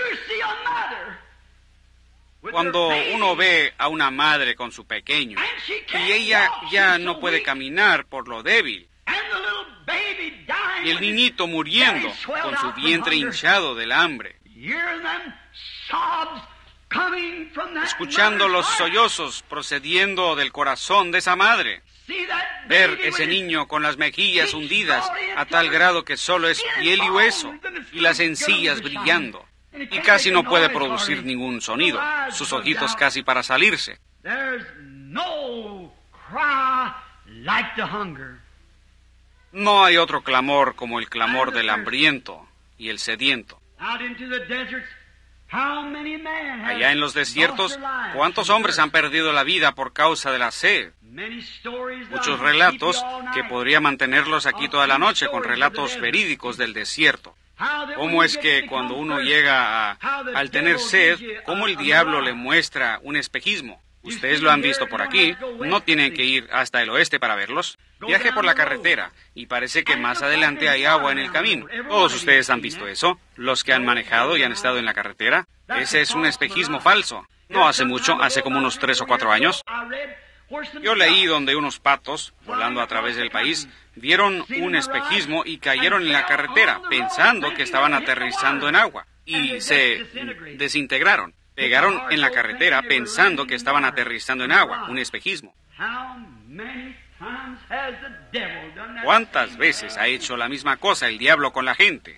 Cuando uno ve a una madre con su pequeño y ella ya no puede caminar por lo débil, y el niñito muriendo con su vientre hinchado del hambre, escuchando los sollozos procediendo del corazón de esa madre, ver ese niño con las mejillas hundidas a tal grado que solo es piel y hueso y las encías brillando, y casi no puede producir ningún sonido, sus ojitos casi para salirse. No hay otro clamor como el clamor del hambriento y el sediento. Allá en los desiertos, ¿cuántos hombres han perdido la vida por causa de la sed? Muchos relatos que podría mantenerlos aquí toda la noche con relatos verídicos del desierto. ¿Cómo es que cuando uno llega a, al tener sed, cómo el diablo le muestra un espejismo? Ustedes lo han visto por aquí, no tienen que ir hasta el oeste para verlos. Viaje por la carretera y parece que más adelante hay agua en el camino. Todos ustedes han visto eso, los que han manejado y han estado en la carretera. Ese es un espejismo falso. No hace mucho, hace como unos tres o cuatro años, yo leí donde unos patos, volando a través del país, vieron un espejismo y cayeron en la carretera, pensando que estaban aterrizando en agua, y se desintegraron. Pegaron en la carretera pensando que estaban aterrizando en agua, un espejismo. ¿Cuántas veces ha hecho la misma cosa el diablo con la gente?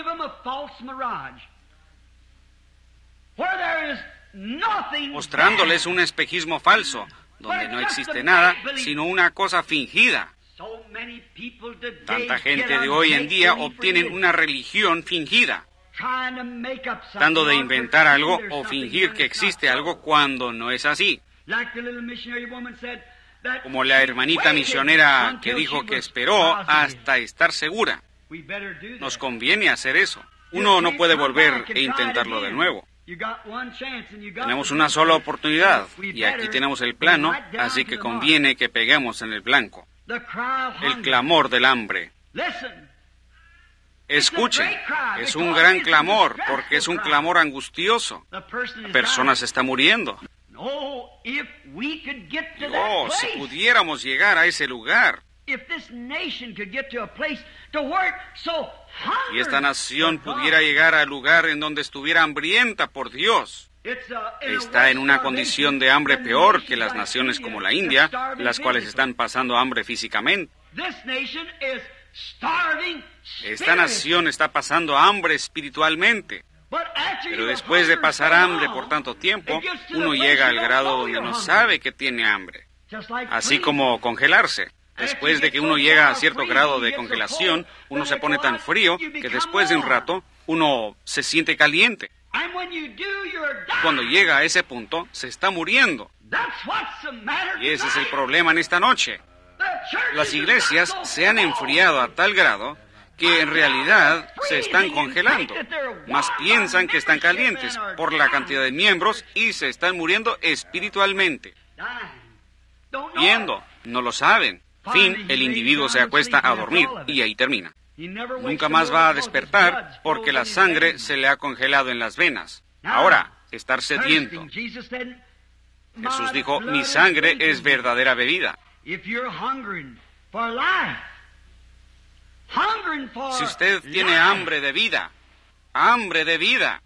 Mostrándoles un espejismo falso, donde no existe nada, sino una cosa fingida. Tanta gente de hoy en día obtienen una religión fingida, tratando de inventar algo o fingir que existe algo cuando no es así. Como la hermanita misionera que dijo que esperó hasta estar segura. Nos conviene hacer eso. Uno no puede volver e intentarlo de nuevo. Tenemos una sola oportunidad, y aquí tenemos el plano, así que conviene que peguemos en el blanco. El clamor del hambre. Escuchen, es un gran clamor, porque es un clamor angustioso. La persona se está muriendo. Oh, si pudiéramos llegar a ese lugar. Si esta nación pudiera llegar al lugar en donde estuviera hambrienta por Dios. Está en una condición de hambre peor que las naciones como la India, las cuales están pasando hambre físicamente. Esta nación está pasando hambre espiritualmente. Pero después de pasar hambre por tanto tiempo, uno llega al grado donde no sabe que tiene hambre. Así como congelarse. Después de que uno llega a cierto grado de congelación, uno se pone tan frío que después de un rato, uno se siente caliente. Cuando llega a ese punto, se está muriendo. Y ese es el problema en esta noche. Las iglesias se han enfriado a tal grado que en realidad se están congelando. Más piensan que están calientes por la cantidad de miembros y se están muriendo espiritualmente. Viendo, no lo saben. Fin, el individuo se acuesta a dormir y ahí termina. Nunca más va a despertar porque la sangre se le ha congelado en las venas. Ahora, estar sediento. Jesús dijo, mi sangre es verdadera bebida. Si usted tiene hambre de vida, hambre de vida,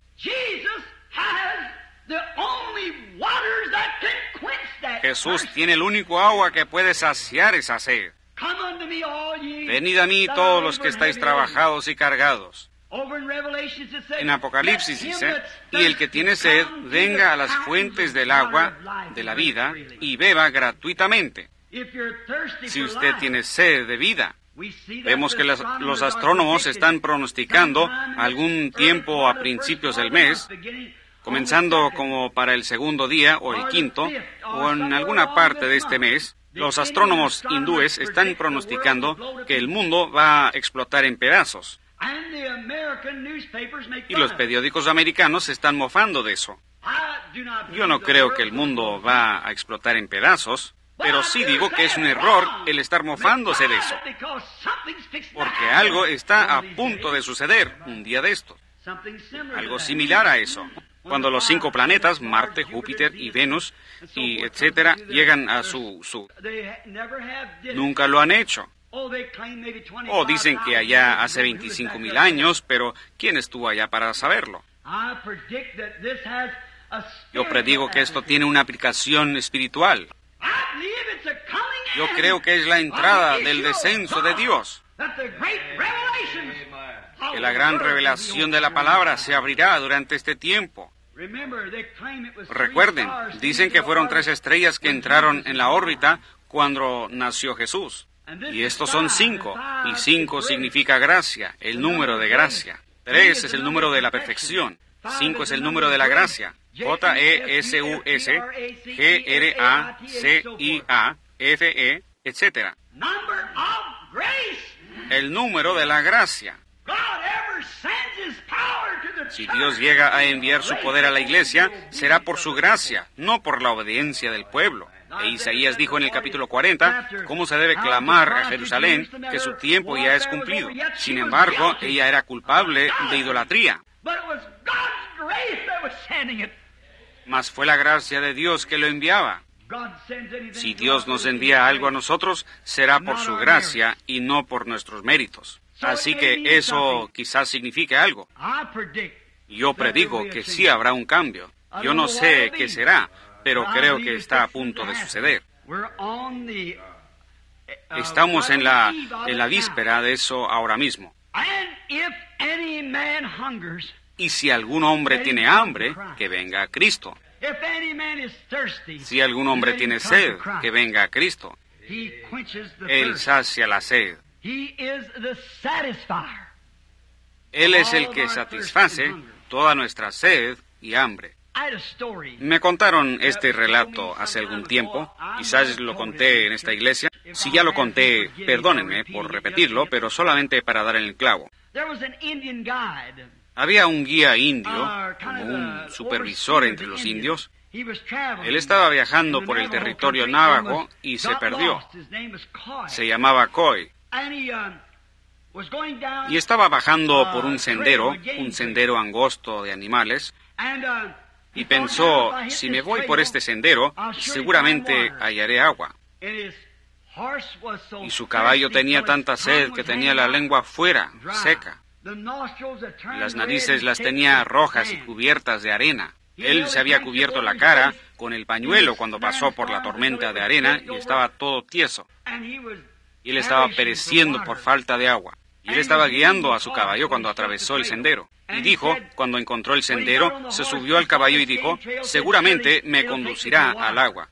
Jesús tiene el único agua que puede saciar esa sed. Venid a mí todos los que estáis trabajados y cargados. En Apocalipsis dice, y el que tiene sed, venga a las fuentes del agua de la vida y beba gratuitamente. Si usted tiene sed de vida, vemos que las, los astrónomos están pronosticando algún tiempo a principios del mes, comenzando como para el segundo día o el quinto, o en alguna parte de este mes. Los astrónomos hindúes están pronosticando que el mundo va a explotar en pedazos. Y los periódicos americanos se están mofando de eso. Yo no creo que el mundo va a explotar en pedazos, pero sí digo que es un error el estar mofándose de eso, porque algo está a punto de suceder un día de estos. Algo similar a eso. Cuando los cinco planetas, Marte, Júpiter y Venus, y etcétera, llegan a su, su... Nunca lo han hecho. O dicen que allá hace veinticinco mil años, pero ¿quién estuvo allá para saberlo? Yo predigo que esto tiene una aplicación espiritual. Yo creo que es la entrada del descenso de Dios. Que la gran revelación de la palabra se abrirá durante este tiempo. Recuerden, dicen que fueron tres estrellas que entraron en la órbita cuando nació Jesús. Y estos son cinco, y cinco significa gracia, el número de gracia. Tres es el número de la perfección. Cinco es el número de la gracia. J E S U S, G R A C I A, F E, etcétera. El número de la gracia. Si Dios llega a enviar su poder a la iglesia, será por su gracia, no por la obediencia del pueblo. E Isaías dijo en el capítulo cuarenta cómo se debe clamar a Jerusalén que su tiempo ya es cumplido. Sin embargo, ella era culpable de idolatría. Mas fue la gracia de Dios que lo enviaba. Si Dios nos envía algo a nosotros, será por su gracia y no por nuestros méritos. Así que eso quizás signifique algo. Yo predigo que sí habrá un cambio. Yo no sé qué será, pero creo que está a punto de suceder. Estamos en la, en la víspera de eso ahora mismo. Y si algún hombre tiene hambre, que venga a Cristo. Si algún hombre tiene sed, que venga a Cristo. Él sacia la sed. Él es el que satisface toda nuestra sed y hambre. Me contaron este relato hace algún tiempo, quizás lo conté en esta iglesia. Si ya lo conté, perdónenme por repetirlo, pero solamente para dar en el clavo. Había un guía indio, como un supervisor entre los indios. Él estaba viajando por el territorio návajo y se perdió. Se llamaba Coy. Y estaba bajando por un sendero, un sendero angosto de animales, y pensó, si me voy por este sendero, seguramente hallaré agua. Y su caballo tenía tanta sed que tenía la lengua fuera, seca. Las narices las tenía rojas y cubiertas de arena. Él se había cubierto la cara con el pañuelo cuando pasó por la tormenta de arena y estaba todo tieso. Y él estaba pereciendo por falta de agua. Y él estaba guiando a su caballo cuando atravesó el sendero. Y dijo, cuando encontró el sendero, se subió al caballo y dijo, seguramente me conducirá al agua.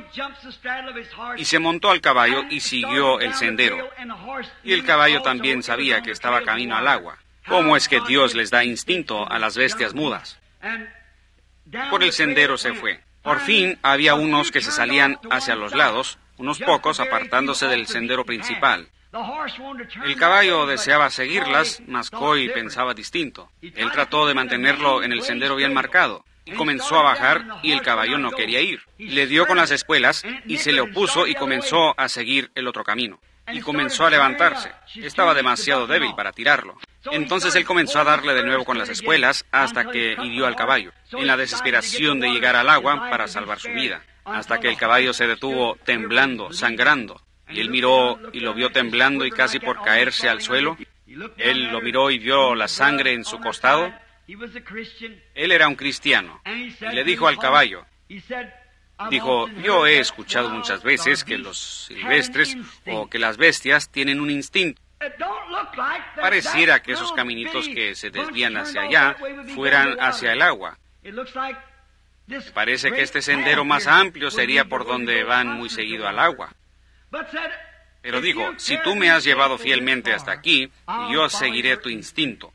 Y se montó al caballo y siguió el sendero. Y el caballo también sabía que estaba camino al agua. ¿Cómo es que Dios les da instinto a las bestias mudas? Por el sendero se fue. Por fin había unos que se salían hacia los lados, unos pocos apartándose del sendero principal. El caballo deseaba seguirlas, mas Coy pensaba distinto. Él trató de mantenerlo en el sendero bien marcado. Y comenzó a bajar y el caballo no quería ir. Le dio con las espuelas y se le opuso y comenzó a seguir el otro camino. Y comenzó a levantarse. Estaba demasiado débil para tirarlo. Entonces él comenzó a darle de nuevo con las espuelas hasta que hirió al caballo, en la desesperación de llegar al agua para salvar su vida, hasta que el caballo se detuvo temblando, sangrando. Y él miró y lo vio temblando y casi por caerse al suelo. Él lo miró y vio la sangre en su costado. Él era un cristiano. Y le dijo al caballo, Dijo, yo he escuchado muchas veces que los silvestres o que las bestias tienen un instinto. Pareciera que esos caminitos que se desvían hacia allá fueran hacia el agua. Parece que este sendero más amplio sería por donde van muy seguido al agua. Pero dijo, si tú me has llevado fielmente hasta aquí, yo seguiré tu instinto.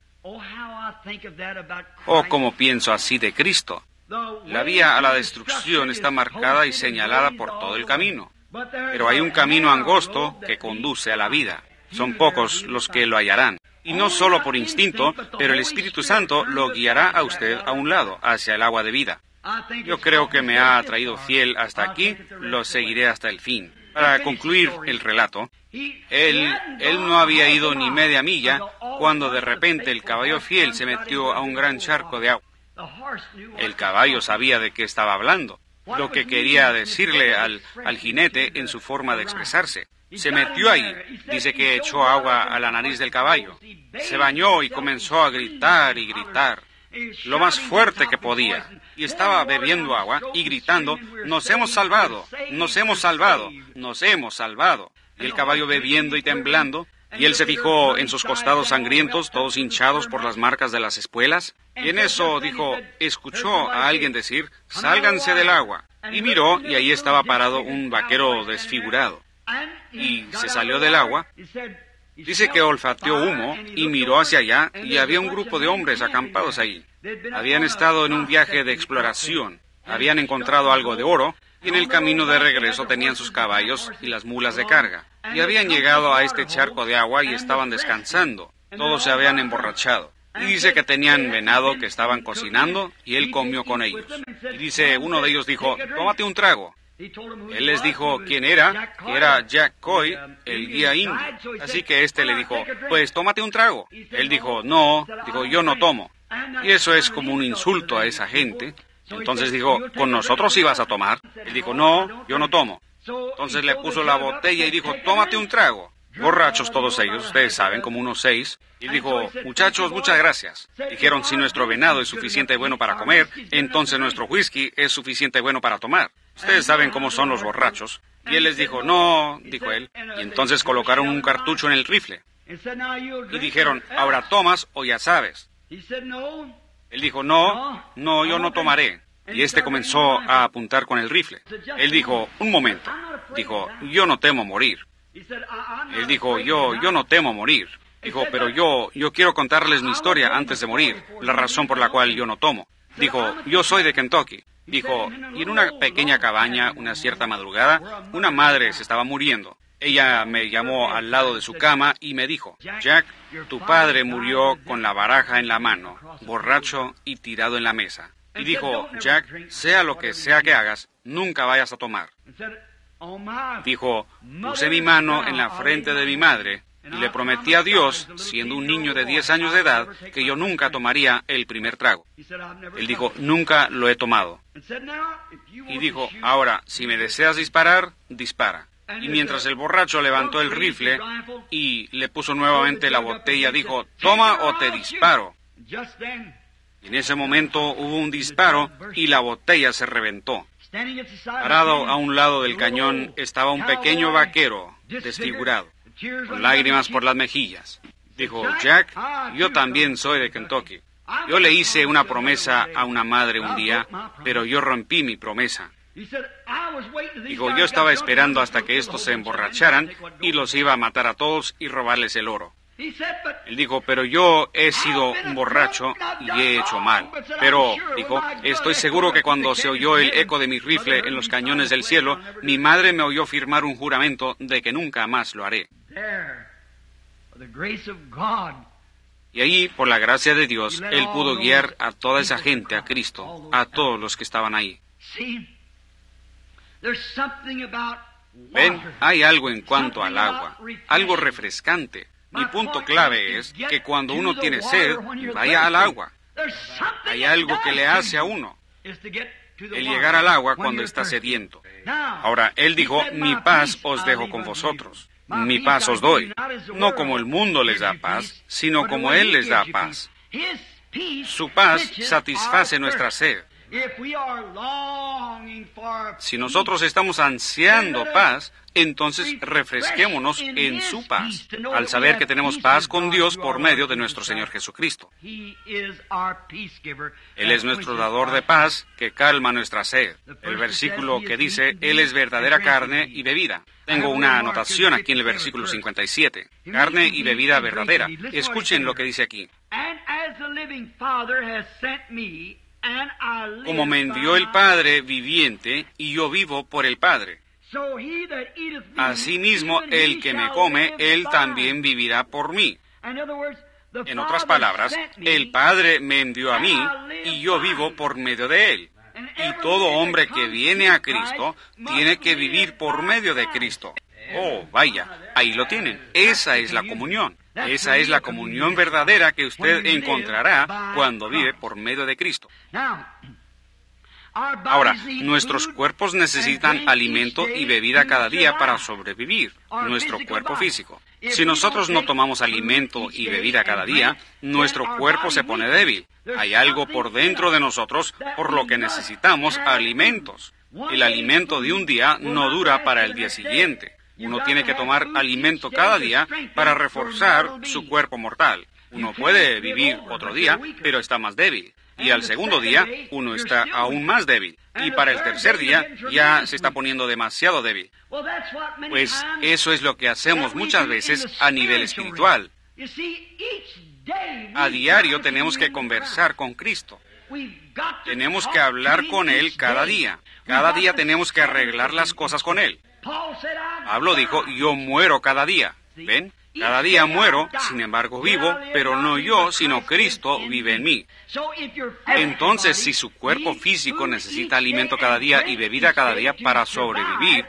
Oh, cómo pienso así de Cristo. La vía a la destrucción está marcada y señalada por todo el camino. Pero hay un camino angosto que conduce a la vida. Son pocos los que lo hallarán. Y no solo por instinto, pero el Espíritu Santo lo guiará a usted a un lado, hacia el agua de vida. Yo creo que me ha traído fiel hasta aquí, lo seguiré hasta el fin. Para concluir el relato, él, él no había ido ni media milla cuando de repente el caballo fiel se metió a un gran charco de agua. El caballo sabía de qué estaba hablando, lo que quería decirle al, al jinete en su forma de expresarse. Se metió ahí, dice que echó agua a la nariz del caballo. Se bañó y comenzó a gritar y gritar, lo más fuerte que podía. Y estaba bebiendo agua y gritando, nos hemos salvado, nos hemos salvado, nos hemos salvado. Y el caballo bebiendo y temblando, y él se fijó en sus costados sangrientos, todos hinchados por las marcas de las espuelas. Y en eso dijo, escuchó a alguien decir, sálganse del agua. Y miró, y ahí estaba parado un vaquero desfigurado. Y se salió del agua. Dice que olfateó humo y miró hacia allá, y había un grupo de hombres acampados ahí. Habían estado en un viaje de exploración, habían encontrado algo de oro, y en el camino de regreso tenían sus caballos y las mulas de carga. Y habían llegado a este charco de agua y estaban descansando. Todos se habían emborrachado. Y dice que tenían venado que estaban cocinando, y él comió con ellos. Y dice, uno de ellos dijo, tómate un trago. Él les dijo quién era, que era Jack Coy, el guía indio. Así que éste le dijo, pues tómate un trago. Él dijo, no, dijo, yo no tomo. Y eso es como un insulto a esa gente. Entonces dijo, ¿con nosotros ibas a tomar? Él dijo, no, yo no tomo. Entonces le puso la botella y dijo, tómate un trago. Borrachos todos ellos, ustedes saben, como unos seis. Y dijo, muchachos, muchas gracias. Dijeron, si nuestro venado es suficiente bueno para comer, entonces nuestro whisky es suficiente bueno para tomar. Ustedes saben cómo son los borrachos. Y él les dijo, no, dijo él. Y entonces colocaron un cartucho en el rifle. Y dijeron, ahora tomas o ya sabes. Él dijo, no, no, yo no tomaré. Y este comenzó a apuntar con el rifle. Él dijo, un momento. Dijo, yo no temo morir. Él dijo, yo, yo no temo morir. Dijo, pero yo, yo quiero contarles mi historia antes de morir, la razón por la cual yo no tomo. Dijo, yo soy de Kentucky. Dijo, y en una pequeña cabaña, una cierta madrugada, una madre se estaba muriendo. Ella me llamó al lado de su cama y me dijo, Jack, tu padre murió con la baraja en la mano, borracho y tirado en la mesa. Y dijo, Jack, sea lo que sea que hagas, nunca vayas a tomar. Dijo, puse mi mano en la frente de mi madre y le prometí a Dios, siendo un niño de diez años de edad, que yo nunca tomaría el primer trago. Él dijo, nunca lo he tomado. Y dijo, ahora, si me deseas disparar, dispara. Y mientras el borracho levantó el rifle y le puso nuevamente la botella, dijo, toma o te disparo. Y en ese momento hubo un disparo y la botella se reventó. Parado a un lado del cañón estaba un pequeño vaquero desfigurado, con lágrimas por las mejillas. Dijo, Jack, yo también soy de Kentucky. Yo le hice una promesa a una madre un día, pero yo rompí mi promesa. Dijo, yo estaba esperando hasta que estos se emborracharan y los iba a matar a todos y robarles el oro. Él dijo, pero yo he sido un borracho y he hecho mal. Pero, dijo, estoy seguro que cuando se oyó el eco de mi rifle en los cañones del cielo, mi madre me oyó firmar un juramento de que nunca más lo haré. Y allí, por la gracia de Dios, él pudo guiar a toda esa gente a Cristo, a todos los que estaban ahí. Ven, hay algo en cuanto al agua, algo refrescante. Mi punto clave es que cuando uno tiene sed, vaya al agua. Hay algo que le hace a uno, el llegar al agua cuando está sediento. Ahora, él dijo, mi paz os dejo con vosotros, mi paz os doy. No como el mundo les da paz, sino como él les da paz. Su paz satisface nuestra sed. Si nosotros estamos ansiando paz, entonces refresquémonos en su paz, al saber que tenemos paz con Dios por medio de nuestro Señor Jesucristo. Él es nuestro dador de paz que calma nuestra sed. El versículo que dice, Él es verdadera carne y bebida. Tengo una anotación aquí en el versículo cincuenta y siete. Carne y bebida verdadera. Escuchen lo que dice aquí. Como me envió el Padre viviente, y yo vivo por el Padre. Asimismo, el que me come, él también vivirá por mí. En otras palabras, el Padre me envió a mí, y yo vivo por medio de él. Y todo hombre que viene a Cristo tiene que vivir por medio de Cristo. Oh, vaya, ahí lo tienen. Esa es la comunión. Esa es la comunión verdadera que usted encontrará cuando vive por medio de Cristo. Ahora, nuestros cuerpos necesitan alimento y bebida cada día para sobrevivir, nuestro cuerpo físico. Si nosotros no tomamos alimento y bebida cada día, nuestro cuerpo se pone débil. Hay algo por dentro de nosotros por lo que necesitamos alimentos. El alimento de un día no dura para el día siguiente. Uno tiene que tomar alimento cada día para reforzar su cuerpo mortal. Uno puede vivir otro día, pero está más débil. Y al segundo día, uno está aún más débil. Y para el tercer día, ya se está poniendo demasiado débil. Pues eso es lo que hacemos muchas veces a nivel espiritual. A diario tenemos que conversar con Cristo. Tenemos que hablar con Él cada día. Cada día tenemos que arreglar las cosas con Él. Pablo dijo, yo muero cada día. ¿Ven? Cada día muero, sin embargo vivo, pero no yo, sino Cristo vive en mí. Entonces, si su cuerpo físico necesita alimento cada día y bebida cada día para sobrevivir,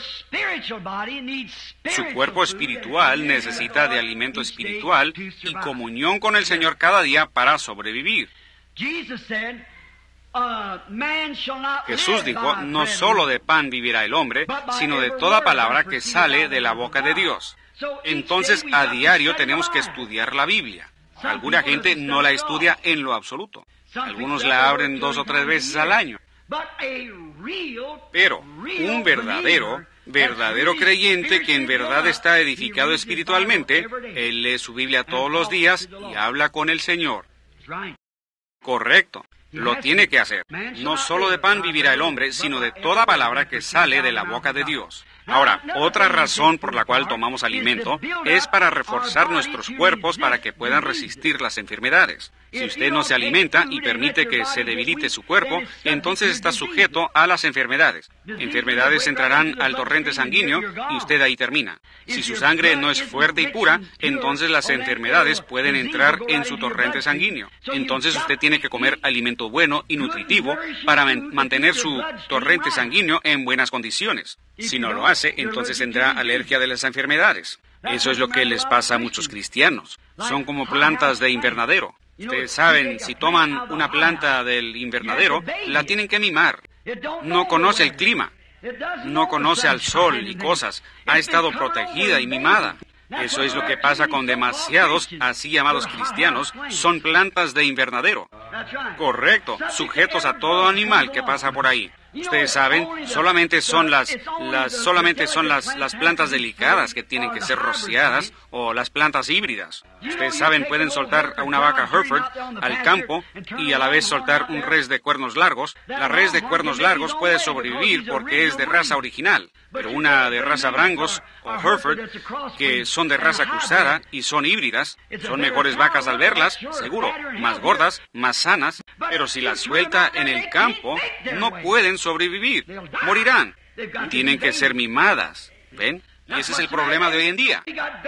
su cuerpo espiritual necesita de alimento espiritual y comunión con el Señor cada día para sobrevivir. Jesús dijo, no solo de pan vivirá el hombre, sino de toda palabra que sale de la boca de Dios. Entonces, a diario tenemos que estudiar la Biblia. Alguna gente no la estudia en lo absoluto. Algunos la abren dos o tres veces al año. Pero un verdadero, verdadero creyente que en verdad está edificado espiritualmente, él lee su Biblia todos los días y habla con el Señor. Correcto. Lo tiene que hacer. No solo de pan vivirá el hombre, sino de toda palabra que sale de la boca de Dios. Ahora, otra razón por la cual tomamos alimento es para reforzar nuestros cuerpos para que puedan resistir las enfermedades. Si usted no se alimenta y permite que se debilite su cuerpo, entonces está sujeto a las enfermedades. Enfermedades entrarán al torrente sanguíneo y usted ahí termina. Si su sangre no es fuerte y pura, entonces las enfermedades pueden entrar en su torrente sanguíneo. Entonces usted tiene que comer alimento bueno y nutritivo para mantener su torrente sanguíneo en buenas condiciones. Si no lo hace, entonces tendrá alergia de las enfermedades. Eso es lo que les pasa a muchos cristianos. Son como plantas de invernadero. Ustedes saben, si toman una planta del invernadero, la tienen que mimar. No conoce el clima, no conoce al sol y cosas. Ha estado protegida y mimada. Eso es lo que pasa con demasiados así llamados cristianos. Son plantas de invernadero. Correcto, sujetos a todo animal que pasa por ahí. Ustedes saben, solamente son las, las solamente son las, las plantas delicadas que tienen que ser rociadas o las plantas híbridas. Ustedes saben, pueden soltar a una vaca Hereford al campo y a la vez soltar un res de cuernos largos. La res de cuernos largos puede sobrevivir porque es de raza original, pero una de raza Brangus o Hereford, que son de raza cruzada y son híbridas, son mejores vacas al verlas, seguro, más gordas, más sanas, pero si las suelta en el campo, no pueden sobrevivir, morirán. Tienen que ser mimadas, ¿ven? Y ese es el problema de hoy en día.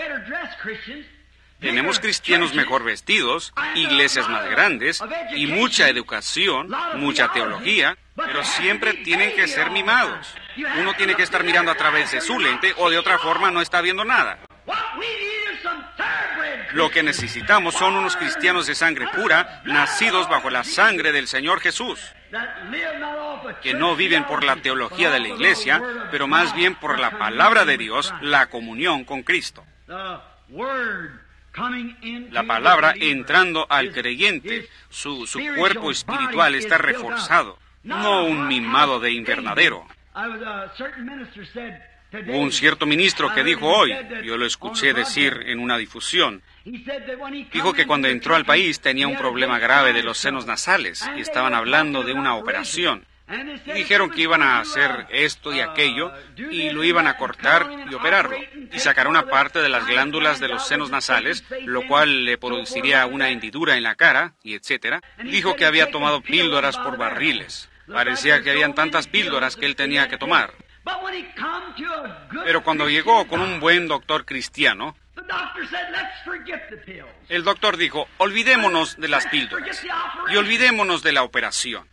Tenemos cristianos mejor vestidos, iglesias más grandes y mucha educación, mucha teología, pero siempre tienen que ser mimados. Uno tiene que estar mirando a través de su lente o de otra forma no está viendo nada. Lo que necesitamos son unos cristianos de sangre pura, nacidos bajo la sangre del Señor Jesús, que no viven por la teología de la iglesia, pero más bien por la palabra de Dios, la comunión con Cristo. La palabra entrando al creyente, su, su cuerpo espiritual está reforzado. no un mimado de invernadero. Hubo un cierto ministro que dijo hoy, yo lo escuché decir en una difusión, dijo que cuando entró al país tenía un problema grave de los senos nasales y estaban hablando de una operación. Y dijeron que iban a hacer esto y aquello y lo iban a cortar y operarlo y sacar una parte de las glándulas de los senos nasales, lo cual le produciría una hendidura en la cara y etcétera. Dijo que había tomado píldoras por barriles. Parecía que habían tantas píldoras que él tenía que tomar. Pero cuando llegó con un buen doctor cristiano, el doctor dijo, olvidémonos de las píldoras y olvidémonos de la operación.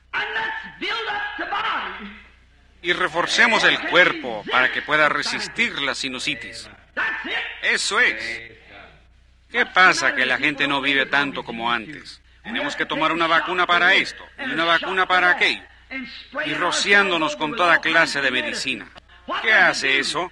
Y reforcemos el cuerpo para que pueda resistir la sinusitis. Eso es. ¿Qué pasa que la gente no vive tanto como antes? Tenemos que tomar una vacuna para esto y una vacuna para aquello. Y rociándonos con toda clase de medicina. ¿Qué hace eso?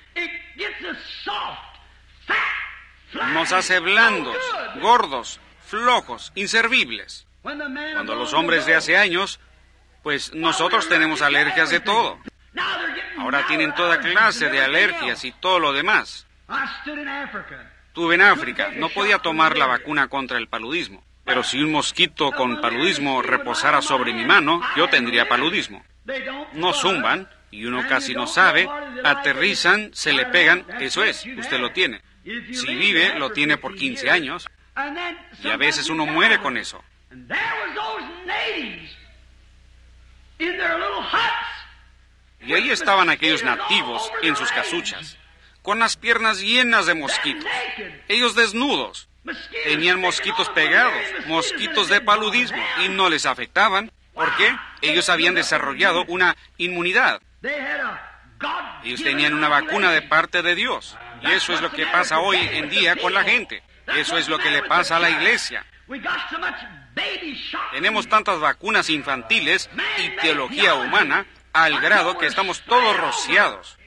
Nos hace blandos, gordos, flojos, inservibles. Cuando los hombres de hace años, pues nosotros tenemos alergias de todo. Ahora tienen toda clase de alergias y todo lo demás. Estuve en África, no podía tomar la vacuna contra el paludismo. Pero si un mosquito con paludismo reposara sobre mi mano, yo tendría paludismo. No zumban, y uno casi no sabe, aterrizan, se le pegan, eso es, usted lo tiene. Si vive, lo tiene por quince años, y a veces uno muere con eso. Y ahí estaban aquellos nativos en sus casuchas, con las piernas llenas de mosquitos, ellos desnudos. Tenían mosquitos pegados, mosquitos de paludismo, y no les afectaban. ¿Por qué? Ellos habían desarrollado una inmunidad. Ellos tenían una vacuna de parte de Dios. Y eso es lo que pasa hoy en día con la gente. Eso es lo que le pasa a la iglesia. Tenemos tantas vacunas infantiles y teología humana al grado que estamos todos rociados.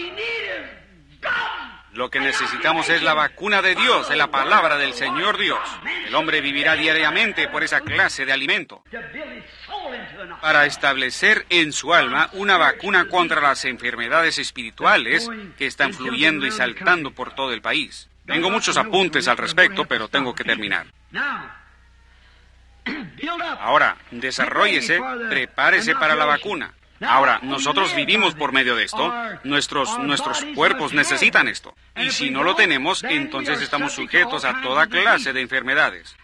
Lo que necesitamos es la vacuna de Dios, de la palabra del Señor Dios. El hombre vivirá diariamente por esa clase de alimento, para establecer en su alma una vacuna contra las enfermedades espirituales que están fluyendo y saltando por todo el país. Tengo muchos apuntes al respecto, pero tengo que terminar. Ahora, desarróllese, prepárese para la vacuna. Ahora, nosotros vivimos por medio de esto, nuestros, nuestros cuerpos necesitan esto, y si no lo tenemos, entonces estamos sujetos a toda clase de enfermedades.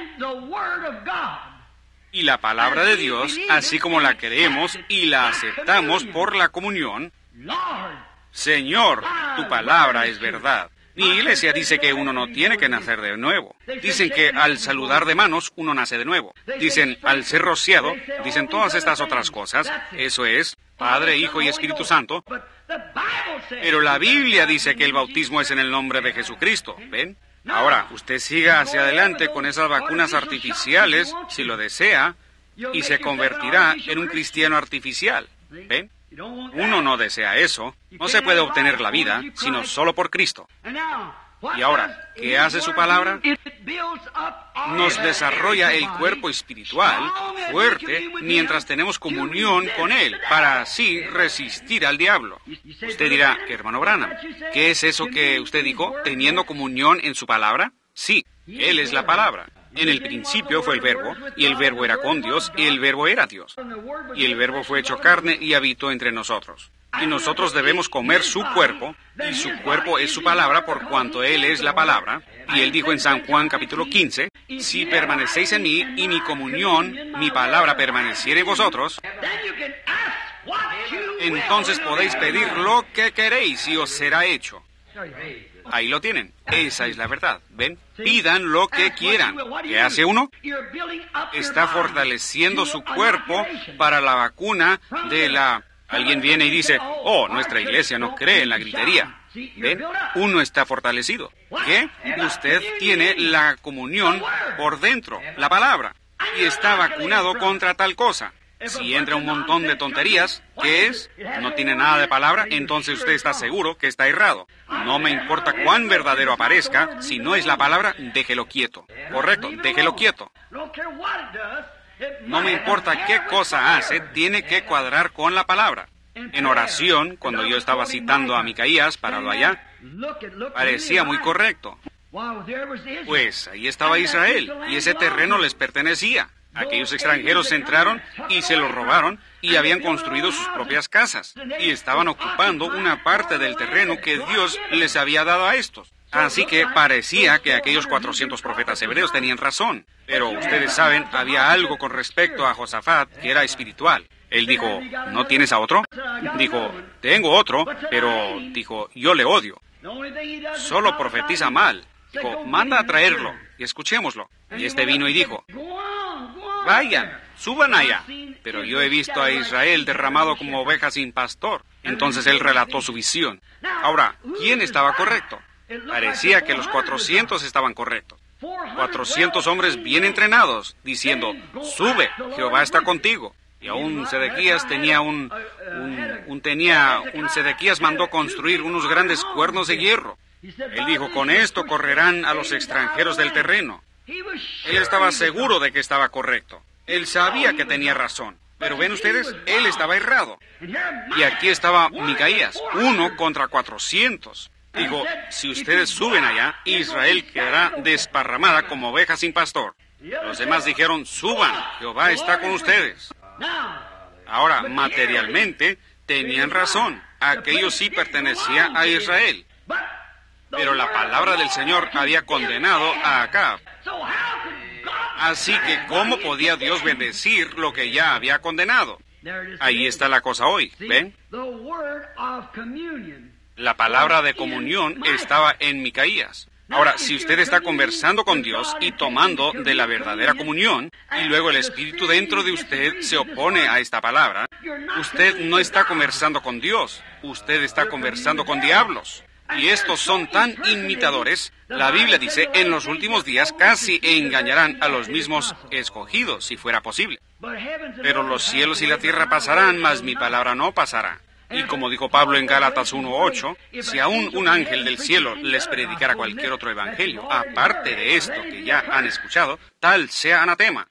Y la palabra de Dios, así como la creemos y la aceptamos por la comunión, Señor, tu palabra es verdad. Mi iglesia dice que uno no tiene que nacer de nuevo. Dicen que al saludar de manos uno nace de nuevo. Dicen al ser rociado, dicen todas estas otras cosas. Eso es, Padre, Hijo y Espíritu Santo. Pero la Biblia dice que el bautismo es en el nombre de Jesucristo. ¿Ven? Ahora, usted siga hacia adelante con esas vacunas artificiales, si lo desea, y se convertirá en un cristiano artificial. ¿Ven? Uno no desea eso. No se puede obtener la vida, sino solo por Cristo. Y ahora, ¿qué hace su palabra? Nos desarrolla el cuerpo espiritual fuerte mientras tenemos comunión con Él, para así resistir al diablo. Usted dirá, hermano Branham, ¿qué es eso que usted dijo? ¿Teniendo comunión en su palabra? Sí, Él es la palabra. En el principio fue el Verbo, y el Verbo era con Dios, y el Verbo era Dios. Y el Verbo fue hecho carne y habitó entre nosotros. Y nosotros debemos comer su cuerpo, y su cuerpo es su palabra, por cuanto Él es la palabra. Y Él dijo en San Juan capítulo quince, si permanecéis en mí, y mi comunión, mi palabra permaneciere en vosotros, entonces podéis pedir lo que queréis, y os será hecho. Ahí lo tienen. Esa es la verdad. ¿Ven? Pidan lo que quieran. ¿Qué hace uno? Está fortaleciendo su cuerpo para la vacuna de la... Alguien viene y dice, oh, nuestra iglesia no cree en la gritería. ¿Ven? Uno está fortalecido. ¿Qué? Usted tiene la comunión por dentro, la palabra, y está vacunado contra tal cosa. Si entra un montón de tonterías, ¿qué es? No tiene nada de palabra, entonces usted está seguro que está errado. No me importa cuán verdadero aparezca, si no es la palabra, déjelo quieto. Correcto, déjelo quieto. No me importa qué cosa hace, tiene que cuadrar con la palabra. En oración, cuando yo estaba citando a Micaías para lo allá, parecía muy correcto. Pues ahí estaba Israel, y ese terreno les pertenecía. Aquellos extranjeros entraron y se lo robaron y habían construido sus propias casas. Y estaban ocupando una parte del terreno que Dios les había dado a estos. Así que parecía que aquellos cuatrocientos profetas hebreos tenían razón. Pero ustedes saben, había algo con respecto a Josafat que era espiritual. Él dijo, ¿no tienes a otro? Dijo, tengo otro, pero dijo, yo le odio. Solo profetiza mal. Dijo, manda a traerlo y escuchémoslo. Y este vino y dijo, vayan, suban allá. Pero yo he visto a Israel derramado como oveja sin pastor. Entonces él relató su visión. Ahora, ¿quién estaba correcto? Parecía que los cuatrocientos estaban correctos. cuatrocientos hombres bien entrenados, diciendo, sube, Jehová está contigo. Y aún Sedequías tenía un, un, un tenía, un Sedequías mandó construir unos grandes cuernos de hierro. Él dijo, con esto correrán a los extranjeros del terreno. Él estaba seguro de que estaba correcto. Él sabía que tenía razón. Pero ven ustedes, él estaba errado. Y aquí estaba Micaías, uno contra cuatrocientos. Dijo, si ustedes suben allá, Israel quedará desparramada como oveja sin pastor. Los demás dijeron, suban, Jehová está con ustedes. Ahora, materialmente, tenían razón. Aquello sí pertenecía a Israel. Pero la palabra del Señor había condenado a Acab. Así que, ¿cómo podía Dios bendecir lo que ya había condenado? Ahí está la cosa hoy, ¿ven? La palabra de comunión estaba en Micaías. Ahora, si usted está conversando con Dios y tomando de la verdadera comunión, y luego el Espíritu dentro de usted se opone a esta palabra, usted no está conversando con Dios, usted está conversando con diablos. Y estos son tan imitadores, la Biblia dice, en los últimos días casi engañarán a los mismos escogidos, si fuera posible. Pero los cielos y la tierra pasarán, mas mi palabra no pasará. Y como dijo Pablo en Gálatas uno ocho, si aún un ángel del cielo les predicara cualquier otro evangelio, aparte de esto que ya han escuchado, tal sea anatema.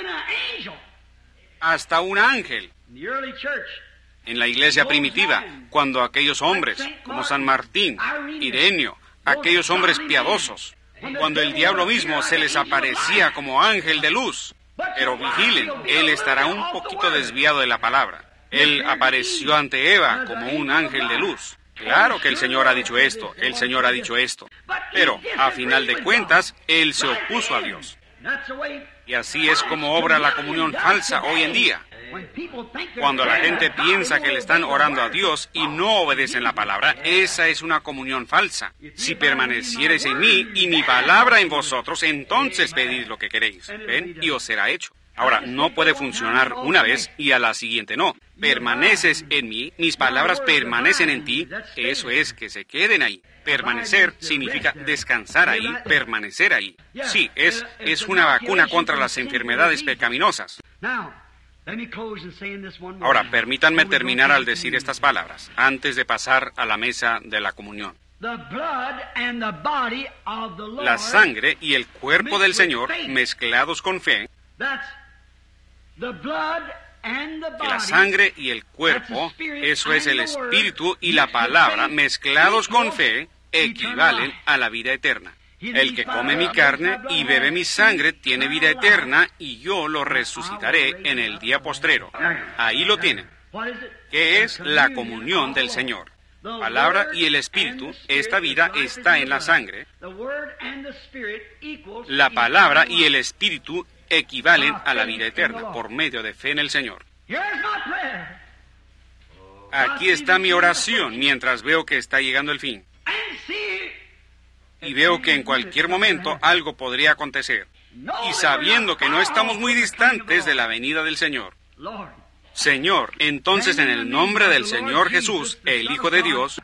Hasta un ángel. En la iglesia primitiva, cuando aquellos hombres, como San Martín, Ireneo, aquellos hombres piadosos, cuando el diablo mismo se les aparecía como ángel de luz, pero vigilen, él estará un poquito desviado de la palabra. Él apareció ante Eva como un ángel de luz. Claro que el Señor ha dicho esto, el Señor ha dicho esto, pero a final de cuentas, él se opuso a Dios. Y así es como obra la comunión falsa hoy en día. Cuando la gente piensa que le están orando a Dios y no obedecen la palabra, esa es una comunión falsa. Si permaneciereis en mí y mi palabra en vosotros, entonces pedid lo que queréis, ¿ven? Y os será hecho. Ahora, no puede funcionar una vez y a la siguiente no. Permaneces en mí, mis palabras permanecen en ti, eso es que se queden ahí. Permanecer significa descansar ahí, permanecer ahí. Sí, es, es una vacuna contra las enfermedades pecaminosas. Ahora, permítanme terminar al decir estas palabras, antes de pasar a la mesa de la comunión. La sangre y el cuerpo del Señor mezclados con fe. Que la sangre y el cuerpo, eso es el Espíritu y la palabra, mezclados con fe, equivalen a la vida eterna. El que come mi carne y bebe mi sangre tiene vida eterna y yo lo resucitaré en el día postrero. Ahí lo tienen. ¿Qué es la comunión del Señor? Palabra y el Espíritu, esta vida está en la sangre. La palabra y el Espíritu equivalen a la vida eterna por medio de fe en el Señor. Aquí está mi oración mientras veo que está llegando el fin. Y veo que en cualquier momento algo podría acontecer. Y sabiendo que no estamos muy distantes de la venida del Señor. Señor, entonces en el nombre del Señor Jesús, el Hijo de Dios,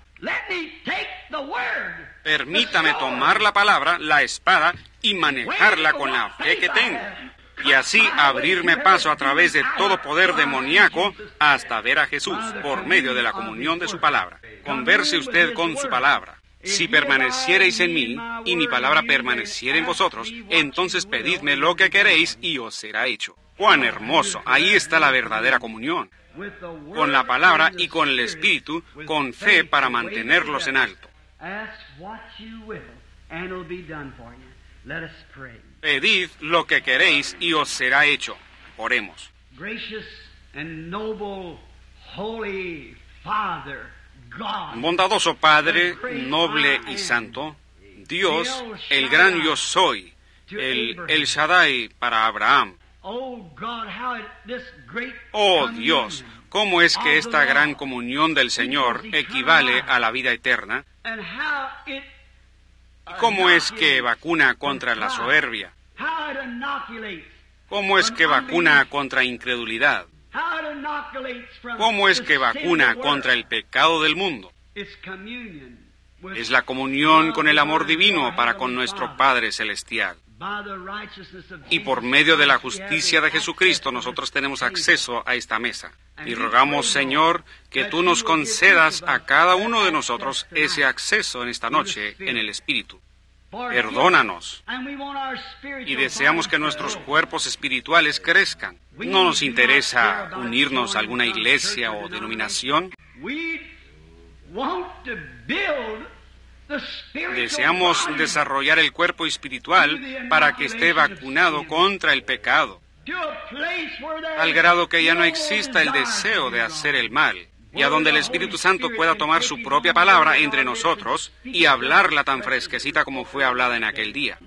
permítame tomar la palabra, la espada, y manejarla con la fe que tengo. Y así abrirme paso a través de todo poder demoníaco hasta ver a Jesús por medio de la comunión de su palabra. Converse usted con su palabra. Si permaneciereis en mí y mi palabra permaneciera en vosotros, entonces pedidme lo que queréis y os será hecho. ¡Cuán hermoso! Ahí está la verdadera comunión. Con la palabra y con el Espíritu, con fe para mantenerlos en alto. Pedid lo que queréis y os será hecho. Oremos. Bondadoso Padre, noble y santo, Dios, el gran yo soy, el El Shaddai para Abraham. Oh Dios, ¿cómo es que esta gran comunión del Señor equivale a la vida eterna? ¿Y cómo es que vacuna contra la soberbia? ¿Cómo es que vacuna contra incredulidad? ¿Cómo es que vacuna contra el pecado del mundo? Es la comunión con el amor divino para con nuestro Padre Celestial. Y por medio de la justicia de Jesucristo nosotros tenemos acceso a esta mesa. Y rogamos, Señor, que tú nos concedas a cada uno de nosotros ese acceso en esta noche en el Espíritu. Perdónanos. Y deseamos que nuestros cuerpos espirituales crezcan. No nos interesa unirnos a alguna iglesia o denominación. Deseamos desarrollar el cuerpo espiritual para que esté vacunado contra el pecado, al grado que ya no exista el deseo de hacer el mal, y a donde el Espíritu Santo pueda tomar su propia palabra entre nosotros y hablarla tan fresquecita como fue hablada en aquel día.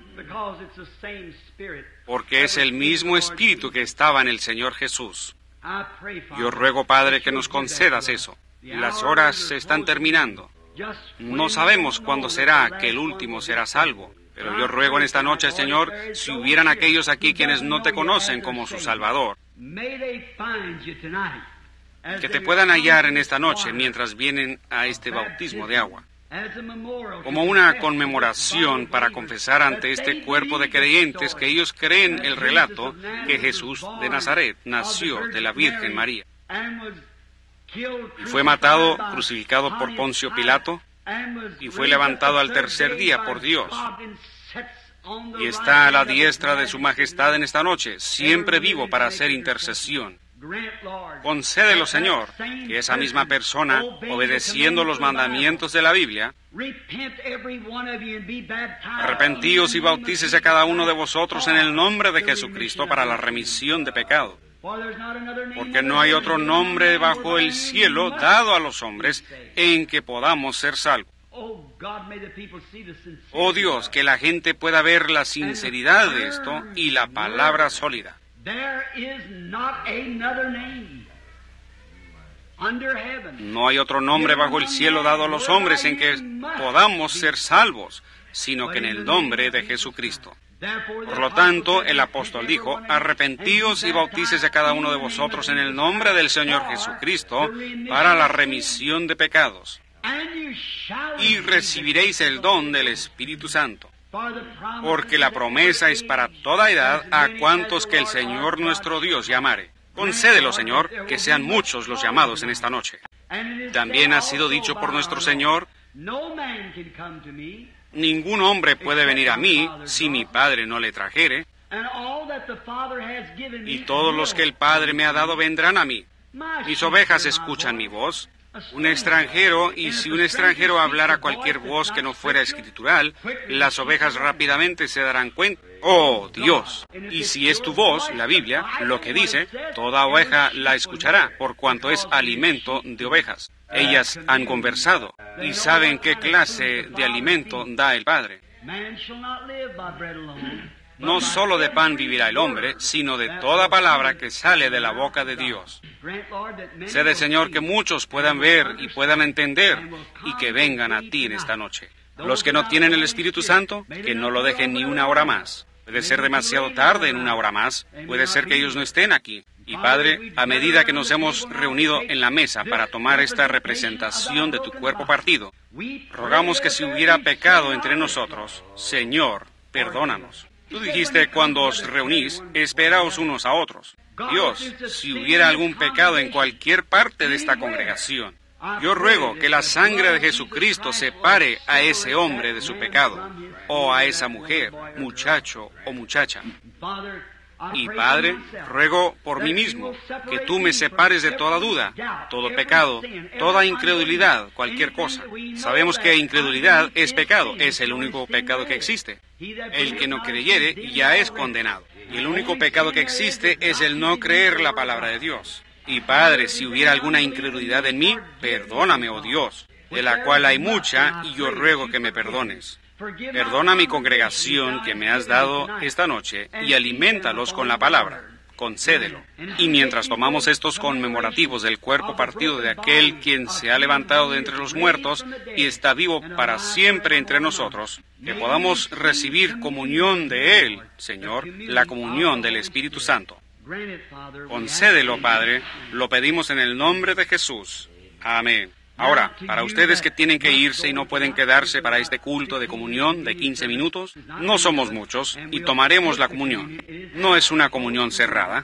Porque es el mismo Espíritu que estaba en el Señor Jesús. Yo ruego, Padre, que nos concedas eso. Las horas se están terminando. No sabemos cuándo será que el último será salvo, pero yo ruego en esta noche, Señor, si hubieran aquellos aquí quienes no te conocen como su Salvador, que te puedan hallar en esta noche mientras vienen a este bautismo de agua, como una conmemoración para confesar ante este cuerpo de creyentes que ellos creen el relato que Jesús de Nazaret nació de la Virgen María. Y fue matado, crucificado por Poncio Pilato, y fue levantado al tercer día por Dios. Y está a la diestra de su majestad en esta noche, siempre vivo para hacer intercesión. Concédelo, Señor, que esa misma persona, obedeciendo los mandamientos de la Biblia, arrepentíos y bautícese cada uno de vosotros en el nombre de Jesucristo para la remisión de pecado. Porque no hay otro nombre bajo el cielo dado a los hombres en que podamos ser salvos. Oh Dios, que la gente pueda ver la sinceridad de esto y la palabra sólida. No hay otro nombre bajo el cielo dado a los hombres en que podamos ser salvos, sino que en el nombre de Jesucristo. Por lo tanto, el apóstol dijo, arrepentíos y bautícese cada uno de vosotros en el nombre del Señor Jesucristo para la remisión de pecados, y recibiréis el don del Espíritu Santo, porque la promesa es para toda edad a cuantos que el Señor nuestro Dios llamare. Concédelo, Señor, que sean muchos los llamados en esta noche. También ha sido dicho por nuestro Señor, ningún hombre puede venir a mí si mi Padre no le trajere, y todos los que el Padre me ha dado vendrán a mí. Mis ovejas escuchan mi voz. Un extranjero, y si un extranjero hablara cualquier voz que no fuera escritural, las ovejas rápidamente se darán cuenta. ¡Oh, Dios! Y si es tu voz, la Biblia, lo que dice, toda oveja la escuchará, por cuanto es alimento de ovejas. Ellas han conversado y saben qué clase de alimento da el Padre. No solo de pan vivirá el hombre, sino de toda palabra que sale de la boca de Dios. Cede, Señor, que muchos puedan ver y puedan entender y que vengan a ti en esta noche. Los que no tienen el Espíritu Santo, que no lo dejen ni una hora más. Puede ser demasiado tarde en una hora más. Puede ser que ellos no estén aquí. Y Padre, a medida que nos hemos reunido en la mesa para tomar esta representación de tu cuerpo partido, rogamos que si hubiera pecado entre nosotros, Señor, perdónanos. Tú dijiste, cuando os reunís, esperaos unos a otros. Dios, si hubiera algún pecado en cualquier parte de esta congregación, yo ruego que la sangre de Jesucristo separe a ese hombre de su pecado, o a esa mujer, muchacho o muchacha. Y Padre, ruego por mí mismo que tú me separes de toda duda, todo pecado, toda incredulidad, cualquier cosa. Sabemos que incredulidad es pecado, es el único pecado que existe. El que no creyere ya es condenado. Y el único pecado que existe es el no creer la palabra de Dios. Y Padre, si hubiera alguna incredulidad en mí, perdóname, oh Dios, de la cual hay mucha, y yo ruego que me perdones. Perdona a mi congregación que me has dado esta noche y alimentalos con la palabra. Concédelo. Y mientras tomamos estos conmemorativos del cuerpo partido de aquel quien se ha levantado de entre los muertos y está vivo para siempre entre nosotros, que podamos recibir comunión de Él, Señor, la comunión del Espíritu Santo. Concédelo, Padre, lo pedimos en el nombre de Jesús. Amén. Ahora, para ustedes que tienen que irse y no pueden quedarse para este culto de comunión de quince minutos, no somos muchos y tomaremos la comunión. No es una comunión cerrada,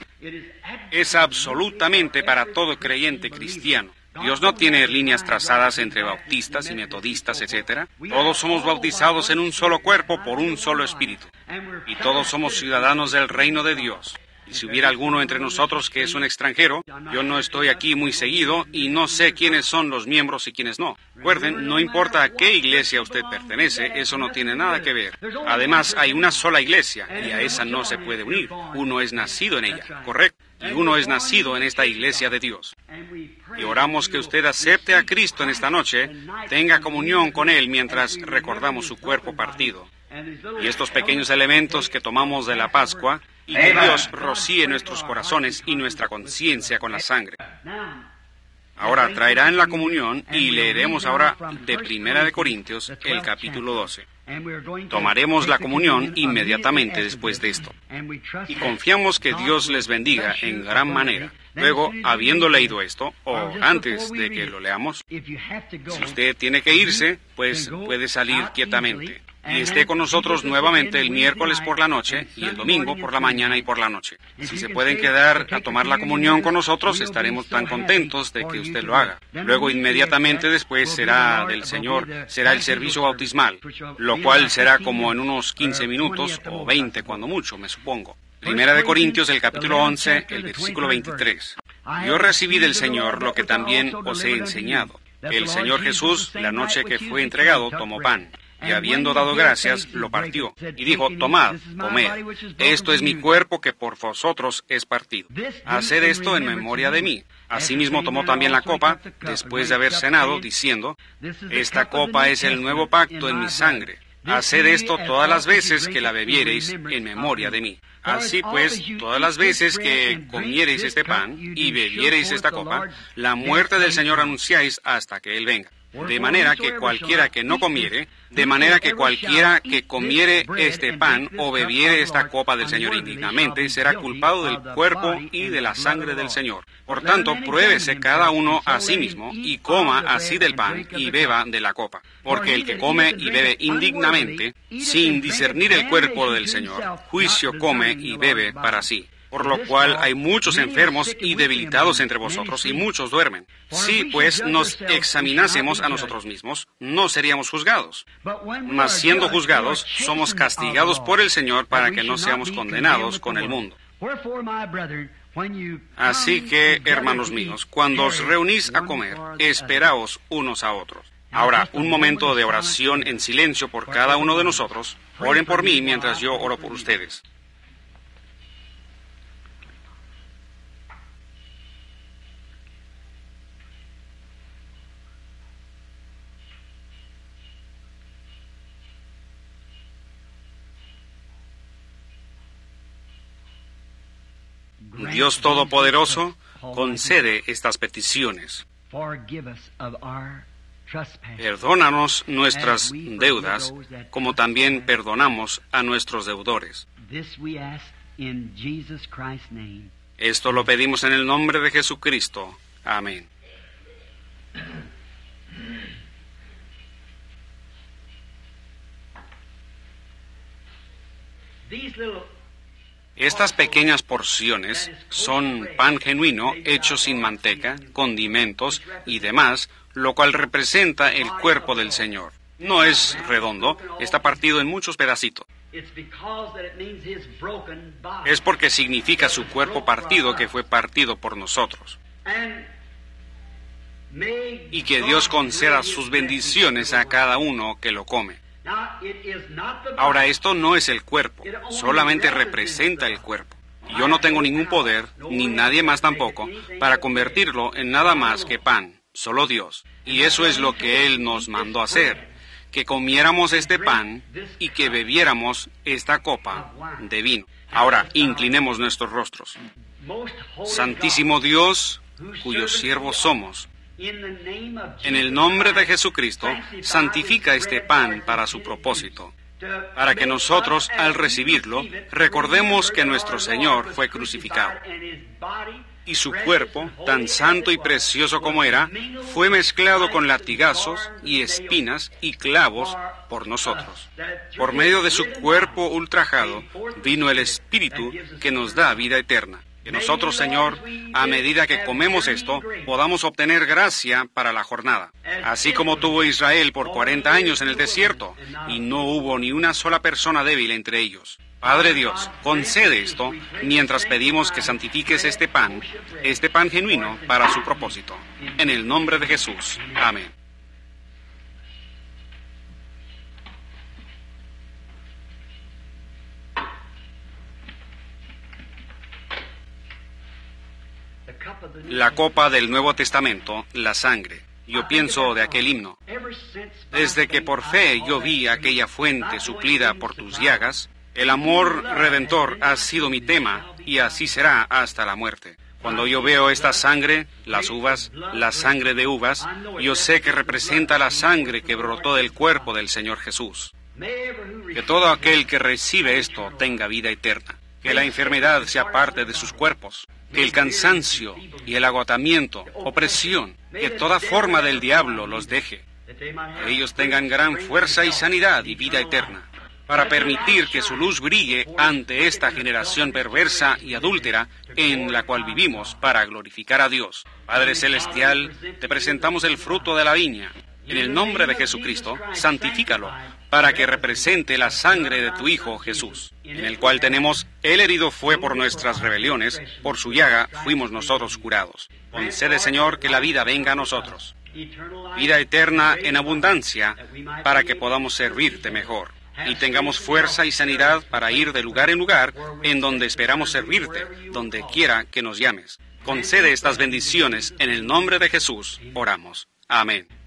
es absolutamente para todo creyente cristiano. Dios no tiene líneas trazadas entre bautistas y metodistas, etcétera. Todos somos bautizados en un solo cuerpo por un solo espíritu. Y todos somos ciudadanos del reino de Dios. Y si hubiera alguno entre nosotros que es un extranjero, yo no estoy aquí muy seguido y no sé quiénes son los miembros y quiénes no. Recuerden, no importa a qué iglesia usted pertenece, eso no tiene nada que ver. Además, hay una sola iglesia y a esa no se puede unir. Uno es nacido en ella, correcto. Y uno es nacido en esta iglesia de Dios. Y oramos que usted acepte a Cristo en esta noche, tenga comunión con Él mientras recordamos su cuerpo partido. Y estos pequeños elementos que tomamos de la Pascua, y que Dios rocíe nuestros corazones y nuestra conciencia con la sangre. Ahora traerán la comunión y leeremos ahora de Primera de Corintios, el capítulo doce. Tomaremos la comunión inmediatamente después de esto. Y confiamos que Dios les bendiga en gran manera. Luego, habiendo leído esto, o antes de que lo leamos, si usted tiene que irse, pues puede salir quietamente. Y esté con nosotros nuevamente el miércoles por la noche y el domingo por la mañana y por la noche. Si se pueden quedar a tomar la comunión con nosotros, estaremos tan contentos de que usted lo haga. Luego, inmediatamente después será del Señor, será el servicio bautismal, lo cual será como en unos quince minutos o veinte cuando mucho, me supongo. Primera de Corintios, el capítulo once, el versículo veintitrés. Yo recibí del Señor lo que también os he enseñado. El Señor Jesús, la noche que fue entregado, tomó pan. Y habiendo dado gracias, lo partió, y dijo, tomad, comed, esto es mi cuerpo que por vosotros es partido. Haced esto en memoria de mí. Asimismo tomó también la copa, después de haber cenado, diciendo, esta copa es el nuevo pacto en mi sangre. Haced esto todas las veces que la bebiereis en memoria de mí. Así pues, todas las veces que comiereis este pan y bebiereis esta copa, la muerte del Señor anunciáis hasta que Él venga. De manera que cualquiera que no comiere, de manera que cualquiera que comiere este pan o bebiere esta copa del Señor indignamente, será culpado del cuerpo y de la sangre del Señor. Por tanto, pruébese cada uno a sí mismo y coma así del pan y beba de la copa. Porque el que come y bebe indignamente, sin discernir el cuerpo del Señor, juicio come y bebe para sí. Por lo cual hay muchos enfermos y debilitados entre vosotros, y muchos duermen. Si, pues, nos examinásemos a nosotros mismos, no seríamos juzgados. Mas siendo juzgados, somos castigados por el Señor para que no seamos condenados con el mundo. Así que, hermanos míos, cuando os reunís a comer, esperaos unos a otros. Ahora, un momento de oración en silencio por cada uno de nosotros. Oren por mí mientras yo oro por ustedes. Dios Todopoderoso, concede estas peticiones. Perdónanos nuestras deudas, como también perdonamos a nuestros deudores. Esto lo pedimos en el nombre de Jesucristo. Amén. Estas pequeñas porciones son pan genuino hecho sin manteca, condimentos y demás, lo cual representa el cuerpo del Señor. No es redondo, está partido en muchos pedacitos. Es porque significa su cuerpo partido que fue partido por nosotros. Y que Dios conceda sus bendiciones a cada uno que lo come. Ahora, esto no es el cuerpo, solamente representa el cuerpo. Yo no tengo ningún poder, ni nadie más tampoco, para convertirlo en nada más que pan, solo Dios. Y eso es lo que Él nos mandó hacer, que comiéramos este pan y que bebiéramos esta copa de vino. Ahora, inclinemos nuestros rostros. Santísimo Dios, cuyos siervos somos, en el nombre de Jesucristo, santifica este pan para su propósito, para que nosotros, al recibirlo, recordemos que nuestro Señor fue crucificado. Y su cuerpo, tan santo y precioso como era, fue mezclado con latigazos y espinas y clavos por nosotros. Por medio de su cuerpo ultrajado, vino el Espíritu que nos da vida eterna. Que nosotros, Señor, a medida que comemos esto, podamos obtener gracia para la jornada. Así como tuvo Israel por cuarenta años en el desierto, y no hubo ni una sola persona débil entre ellos. Padre Dios, concede esto mientras pedimos que santifiques este pan, este pan genuino, para su propósito. En el nombre de Jesús. Amén. La copa del Nuevo Testamento, la sangre. Yo pienso de aquel himno. Desde que por fe yo vi aquella fuente suplida por tus llagas, el amor redentor ha sido mi tema y así será hasta la muerte. Cuando yo veo esta sangre, las uvas, la sangre de uvas, yo sé que representa la sangre que brotó del cuerpo del Señor Jesús. Que todo aquel que recibe esto tenga vida eterna. Que la enfermedad sea parte de sus cuerpos. Que el cansancio y el agotamiento, opresión, que toda forma del diablo los deje. Que ellos tengan gran fuerza y sanidad y vida eterna, para permitir que su luz brille ante esta generación perversa y adúltera en la cual vivimos, para glorificar a Dios. Padre Celestial, te presentamos el fruto de la viña. En el nombre de Jesucristo, santifícalo, para que represente la sangre de tu Hijo Jesús, en el cual tenemos, Él herido fue por nuestras rebeliones, por su llaga fuimos nosotros curados. Concede, Señor, que la vida venga a nosotros, vida eterna en abundancia, para que podamos servirte mejor, y tengamos fuerza y sanidad para ir de lugar en lugar, en donde esperamos servirte, donde quiera que nos llames. Concede estas bendiciones, en el nombre de Jesús, oramos. Amén.